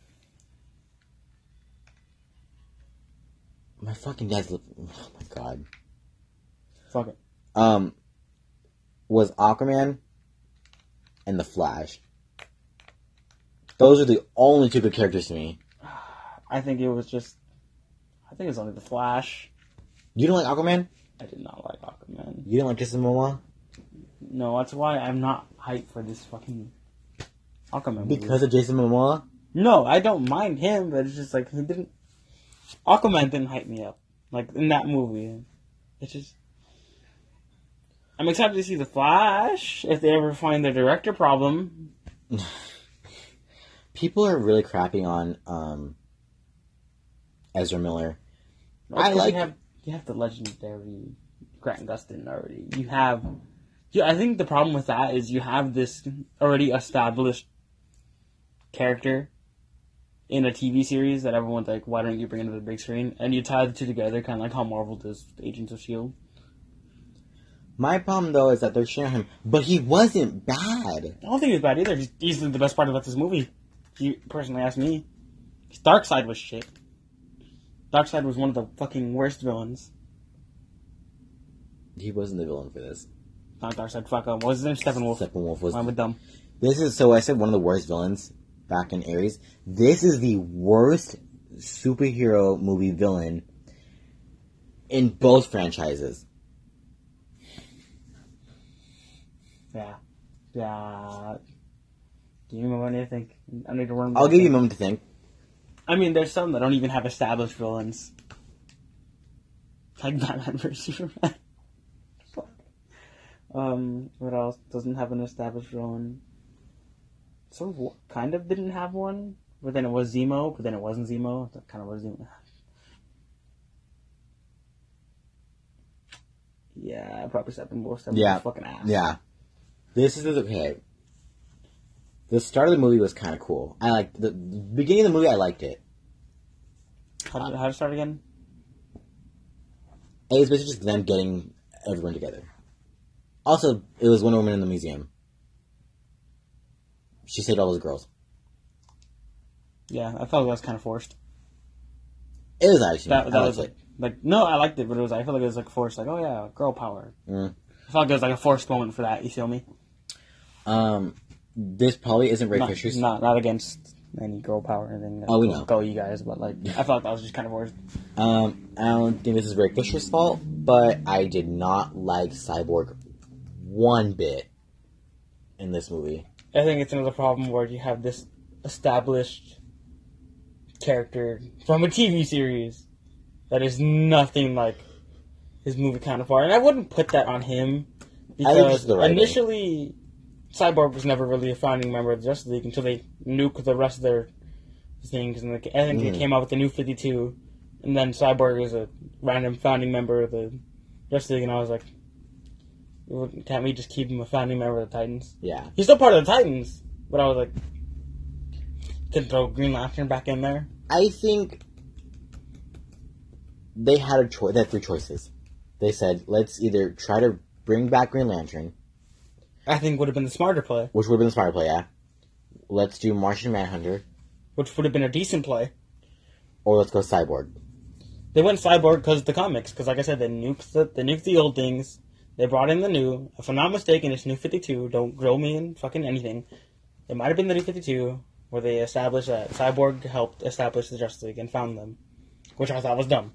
My fucking dad's oh my god. Fuck it. Was Aquaman and the Flash. Those are the only two good characters to me. I think it was only the Flash. You don't like Aquaman? I did not like Aquaman. You didn't like Jason Momoa? No, that's why I'm not hyped for this fucking Aquaman movie. Because of Jason Momoa? No, I don't mind him, but it's just like Aquaman didn't hype me up. Like, in that movie. It's just... I'm excited to see The Flash, if they ever find their director problem. People are really crapping on Ezra Miller. I like you have the legendary Grant Gustin already. I think the problem with that is you have this already established character in a TV series that everyone's like, why don't you bring it to the big screen? And you tie the two together, kind of like how Marvel does Agents of S.H.I.E.L.D. My problem, though, is that they're sharing him, but he wasn't bad. I don't think he was bad either. He's easily the best part about this movie. If you personally ask me. Darkseid was shit. Darkseid was one of the fucking worst villains. He wasn't the villain for this. Not Darkseid, fuck him. What was his name? Steppenwolf. Steppenwolf was... I'm with them. So I said one of the worst villains back in Ares. This is the worst superhero movie villain in both franchises. Yeah. Do you remember when you think? I need to remember. I'll give you a moment to think. I mean, there's some that don't even have established villains. Like Batman vs Superman. What else doesn't have an established villain? Sort of, kind of didn't have one, but then it was Zemo, but then it wasn't Zemo. That kind of was Zemo. Yeah, probably Steppenwolf. Yeah, fucking ass. Yeah. This is okay. The start of the movie was kind of cool. I liked the beginning of the movie. I liked it. How did it start again? It was basically just them getting everyone together. Also, it was Wonder Woman in the museum. She saved all those girls. Yeah, I felt like that was kind of forced. It was actually. That was like no, I liked it, but I felt like it was like forced. Like, oh yeah, girl power. I felt like it was like a forced moment for that. You feel me? This probably isn't Ray Fisher's. Not against any girl power or anything. Oh, we know. Go you guys, but like I felt like that was just kind of forced. I don't think this is Ray Fisher's fault, but I did not like Cyborg one bit in this movie. I think it's another problem where you have this established character from a TV series that is nothing like his movie counterpart. And I wouldn't put that on him because initially Cyborg was never really a founding member of the Justice League until they nuked the rest of their things. And I think they came out with the New 52, and then Cyborg is a random founding member of the Justice League, and I was like, can't we just keep him a founding member of the Titans? Yeah. He's still part of the Titans, but I was like, can throw Green Lantern back in there? I think they had a choice. They had three choices. They said, let's either try to bring back Green Lantern. I think would have been the smarter play. Which would have been the smarter play, yeah. Let's do Martian Manhunter. Which would have been a decent play. Or let's go Cyborg. They went cyborg because of the comics. Because, like I said, they nuked the old things. They brought in the new. If I'm not mistaken, it's New 52. Don't grill me in fucking anything. It might have been the New 52 where they established that Cyborg helped establish the Justice League and found them, which I thought was dumb.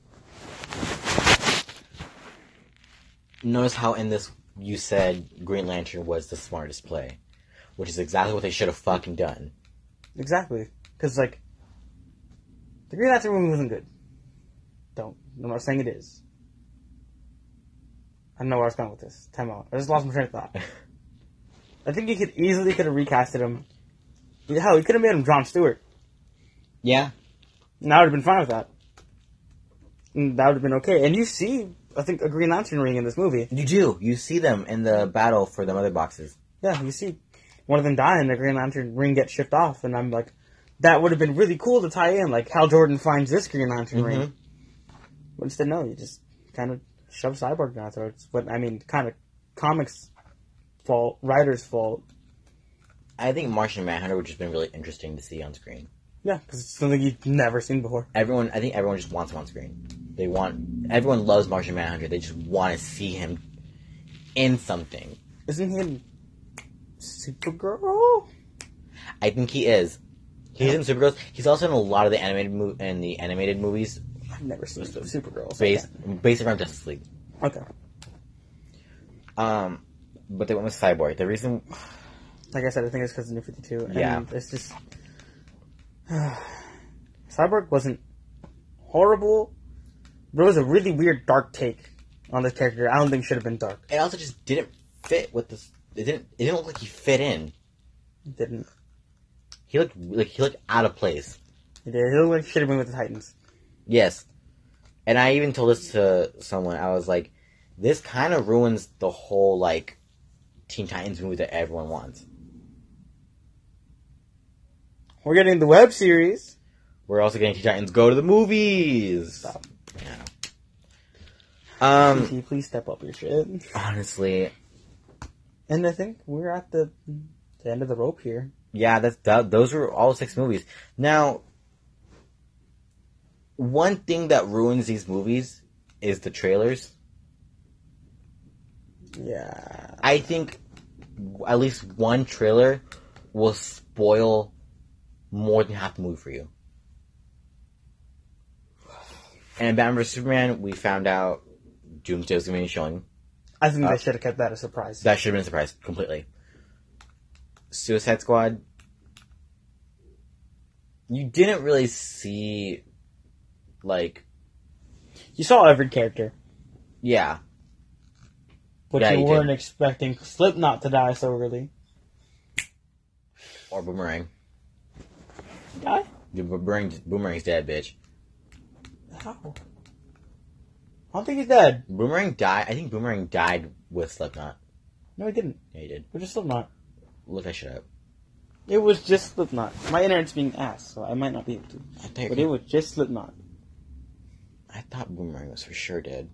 Notice how in this you said Green Lantern was the smartest play, which is exactly what they should have fucking done. Exactly. Because, like, the Green Lantern movie wasn't good. I'm not saying it is. I don't know where I was going with this. Time out. I just lost my train of thought. I think you could have recasted him. Hell, you could have made him Jon Stewart. Yeah. And I would have been fine with that. And that would have been okay. And you see, I think, a Green Lantern ring in this movie. You do. You see them in the battle for the mother boxes. Yeah, you see one of them die and the Green Lantern ring gets shipped off. And I'm like, that would have been really cool to tie in. Like, Hal Jordan finds this Green Lantern ring. But instead, no, you just kind of shove Cyborg down our throats. But, I mean, kind of comics' fault, writer's fault. I think Martian Manhunter would just been really interesting to see on screen. Yeah, because it's something you've never seen before. I think everyone just wants him on screen. Everyone loves Martian Manhunter. They just want to see him in something. Isn't he in Supergirl? I think he is. He's in Supergirl. He's also in a lot of the animated movies. I've never seen Supergirl. Based around Justice League. Okay. But they went with Cyborg. The reason, like I said, I think it's because of New 52. Yeah. And it's just Cyborg wasn't horrible, but it was a really weird dark take on the character. I don't think should have been dark. it also just didn't fit with this. It didn't look like he fit in. It didn't. He looked out of place. It did. It looked like it should have been with the Titans. Yes. And I even told this to someone. I was like, this kind of ruins the whole, like, Teen Titans movie that everyone wants. We're getting the web series. We're also getting Teen Titans Go to the Movies. Stop. Yeah. DC, please step up your shit. Honestly. And I think we're at the end of the rope here. Yeah, those were all 6 movies. Now, one thing that ruins these movies is the trailers. Yeah. I think at least one trailer will spoil more than half the movie for you. And Batman vs Superman, we found out Doomsday was going to be showing. I think they should have kept that a surprise. That should have been a surprise, completely. Suicide Squad, you didn't really see, like... You saw every character. Yeah. But Yeah, you you weren't did. expecting Slipknot to die so early. Or Boomerang. Die? Boomerang's dead, bitch. How? I don't think he's dead. Boomerang died. I think Boomerang died with Slipknot. No, he didn't. Yeah, he did. It was just Slipknot. Look that shit up. It was just Slipknot. My internet's being ass, so I might not be able to. But it was just Slipknot. I thought Boomerang was for sure dead.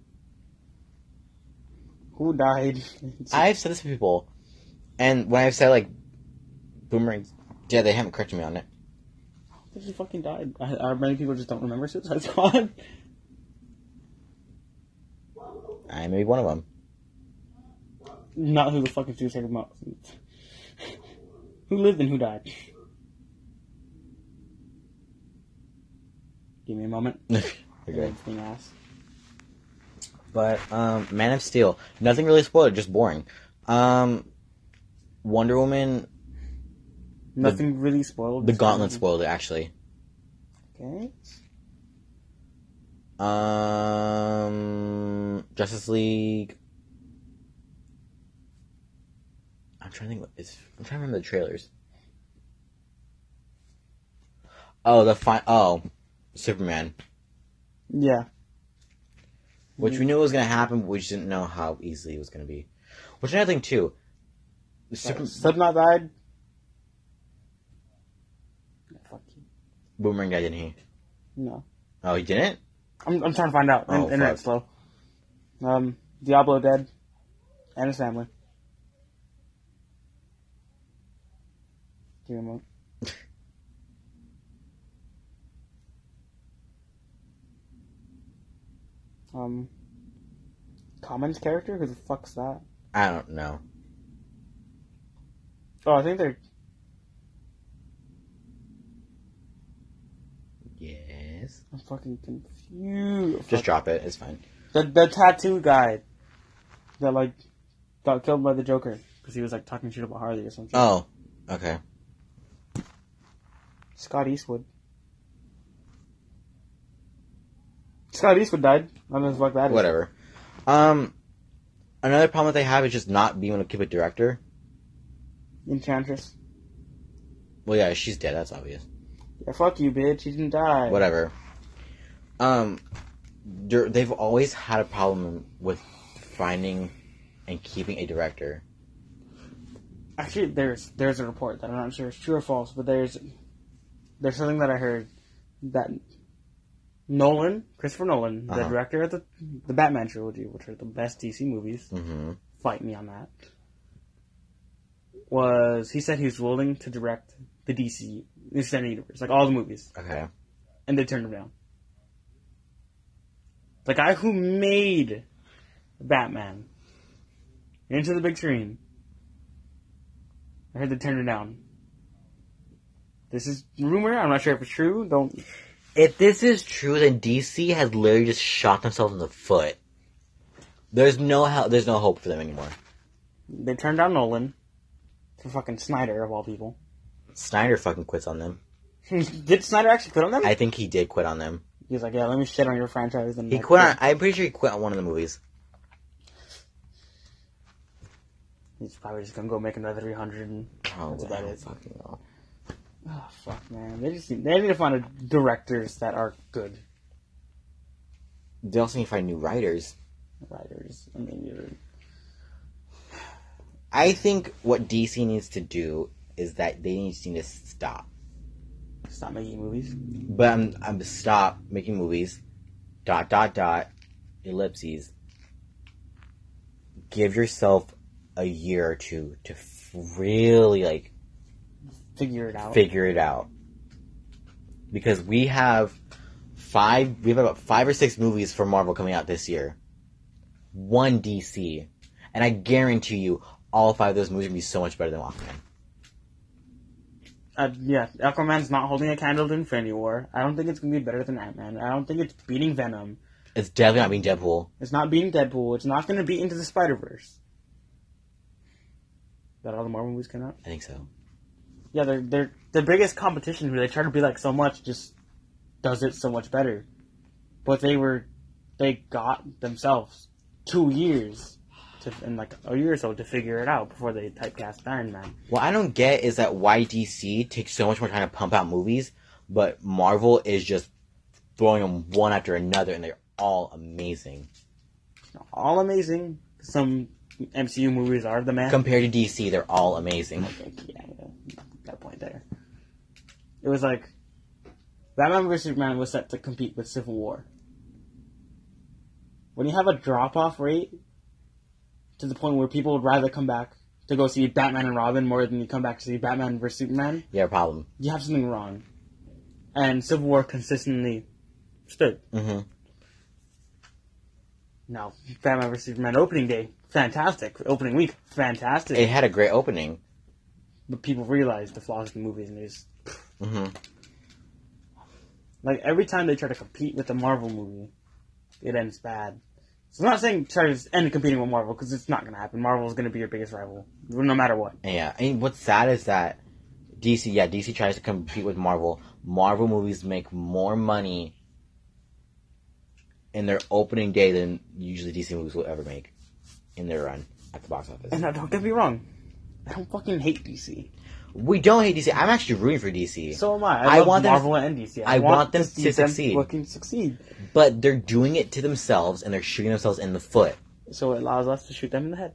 Who died? I've said this to people, and when I've said, like, Boomerang's dead, they haven't corrected me on it. I don't think he fucking died. Many people just don't remember Suicide Squad. I may be one of them. Not who the fuck is Suicide Squad. Who lived and who died? Give me a moment. You're good. It's being ass. But, Man of Steel. Nothing really spoiled, just boring. Wonder Woman, Nothing really spoiled. the Gauntlet spoiled it, actually. Okay. Justice League. I'm trying to remember the trailers. Superman. Yeah. Which we knew was going to happen, but we just didn't know how easily it was going to be. Which another thing, too. Slipknot died. Fuck you. Boomerang died, didn't he? No. Oh, he didn't? I'm trying to find out. Oh, Internet's slow. Diablo dead. And his family. Give me a moment. Commons character? Who the fuck's that? I don't know. Oh, I think they're... Yes. I'm fucking confused. Just drop it. It's fine. The tattoo guy that, like, got killed by the Joker because he was, like, talking shit about Harley or something. Oh, okay. Scott Eastwood. Scott Eastwood died. I don't know what the fuck that is. Whatever. Another problem that they have is just not being able to keep a director. Enchantress. Well, yeah, she's dead. That's obvious. Yeah, fuck you, bitch. She didn't die. Whatever. They've always had a problem with finding and keeping a director. Actually, there's a report that I'm not sure it's true or false, but there's something that I heard that Christopher Nolan, the director of the Batman trilogy, which are the best DC movies, fight me on that, he said he was willing to direct the DC Extended Universe, like all the movies. Okay. And they turned him down. The guy who made Batman into the big screen, I heard they turned him down. This is rumor. I'm not sure if it's true. If this is true, then DC has literally just shot themselves in the foot. There's no hope for them anymore. They turned down Nolan for fucking Snyder, of all people. Snyder fucking quits on them. Did Snyder actually quit on them? I think he did quit on them. He was like, yeah, let me shit on your franchise. And He quit on... I'm pretty sure he quit on one of the movies. He's probably just gonna go make another 300 and that's about it. Fucking hell. Oh, fuck, man. They need to find directors that are good. They also need to find new writers. I mean, I think what DC needs to do is that they need to stop. Stop making movies? But I'm stop making movies. ... Ellipses. Give yourself a year or two to really, like... Figure it out. Because we have about 5 or 6 movies for Marvel coming out this year. 1 DC. And I guarantee you, all 5 of those movies are going to be so much better than Aquaman. Yeah, Aquaman's not holding a candle to Infinity War. I don't think it's going to be better than Ant-Man. I don't think it's beating Venom. It's definitely not beating Deadpool. It's not beating Deadpool. It's not going to beat Into the Spider-Verse. Is that all the Marvel movies came out? I think so. Yeah, they're the biggest competition who they try to be like so much just does it so much better. But they got themselves 2 years in like a year or so to figure it out before they typecast Iron Man. What I don't get is that why DC takes so much more time to pump out movies, but Marvel is just throwing them one after another, and they're all amazing. All amazing. Some MCU movies are the man. Compared to DC, they're all amazing. Okay, yeah, that point there. It was like Batman vs Superman was set to compete with Civil War. When you have a drop-off rate to the point where people would rather come back to go see Batman and Robin more than you come back to see Batman vs Superman, Yeah, problem. you have something wrong. And Civil War consistently stood. Mm-hmm. Now, Batman vs Superman opening day, fantastic. Opening week, fantastic. It had a great opening. But people realize the flaws in the movies, and they just... Mm-hmm. Like, every time they try to compete with a Marvel movie, it ends bad. So I'm not saying try to end competing with Marvel, because it's not going to happen. Marvel is going to be your biggest rival, no matter what. Yeah, and what's sad is that DC tries to compete with Marvel. Marvel movies make more money in their opening day than usually DC movies will ever make in their run at the box office. And now, don't get me wrong. I don't fucking hate DC. We don't hate DC. I'm actually rooting for DC. So am I. I love want Marvel and DC. I want them to succeed. Fucking succeed. But they're doing it to themselves, and they're shooting themselves in the foot. So it allows us to shoot them in the head.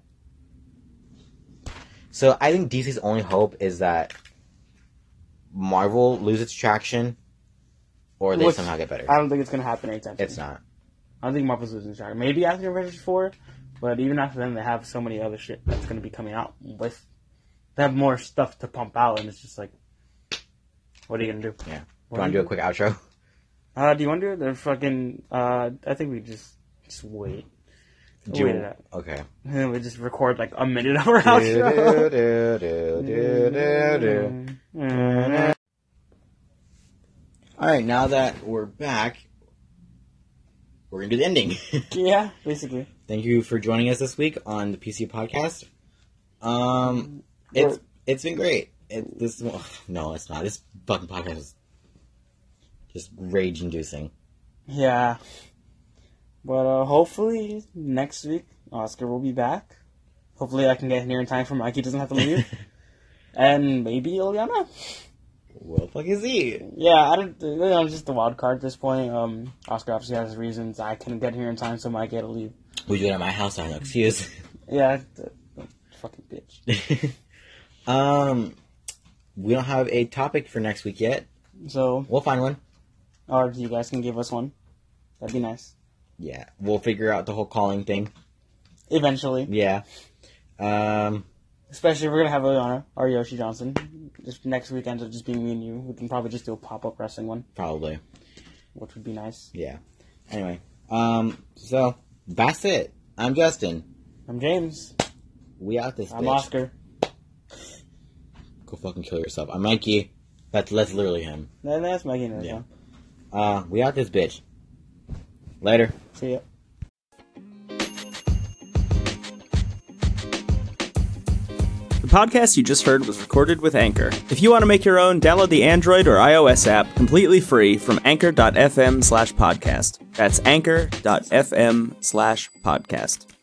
So I think DC's only hope is that Marvel loses traction, or they somehow get better. I don't think it's going to happen anytime soon. It's not. I don't think Marvel's losing traction. Maybe after Avengers 4, but even after them, they have so many other shit that's going to be coming out with... They have more stuff to pump out, and it's just like... What are you going to do? Yeah. Do you want to do a quick outro? Do you want to do it? They're fucking... I think we just Just wait. Do- Wait it out. Okay. And then we just record like a minute of our outro. Alright, now that we're back, we're gonna do the ending. Yeah, basically. Thank you for joining us this week on the PC podcast. It's been great. No, it's not. This fucking podcast is just rage-inducing. Yeah. But hopefully next week Oscar will be back. Hopefully I can get here in time for Mikey doesn't have to leave. And maybe Ileana. Well, fuck is he? Yeah, I don't. Just the wild card at this point. Oscar obviously has his reasons. I couldn't get here in time, so Mikey had to leave. We do it at my house. I have no excuse. Yeah, fucking bitch. We don't have a topic for next week yet. So We'll find one. or you guys can give us one. That'd be nice. Yeah, we'll figure out the whole calling thing. Eventually. Yeah. Especially if we're gonna have Ileana or Yoshi Johnson. Just next week ends up just being me and you. We can probably just do a pop-up wrestling one, Probably. which would be nice. Yeah. Anyway. So that's it. I'm Justin. I'm James. We out this I'm bitch. Oscar. Go fucking kill yourself. I'm Mikey. That's literally him. That's Mikey and Yeah. We out this bitch. Later. See ya. The podcast you just heard was recorded with Anchor. If you want to make your own, download the Android or iOS app completely free from anchor.fm/podcast. That's anchor.fm/podcast.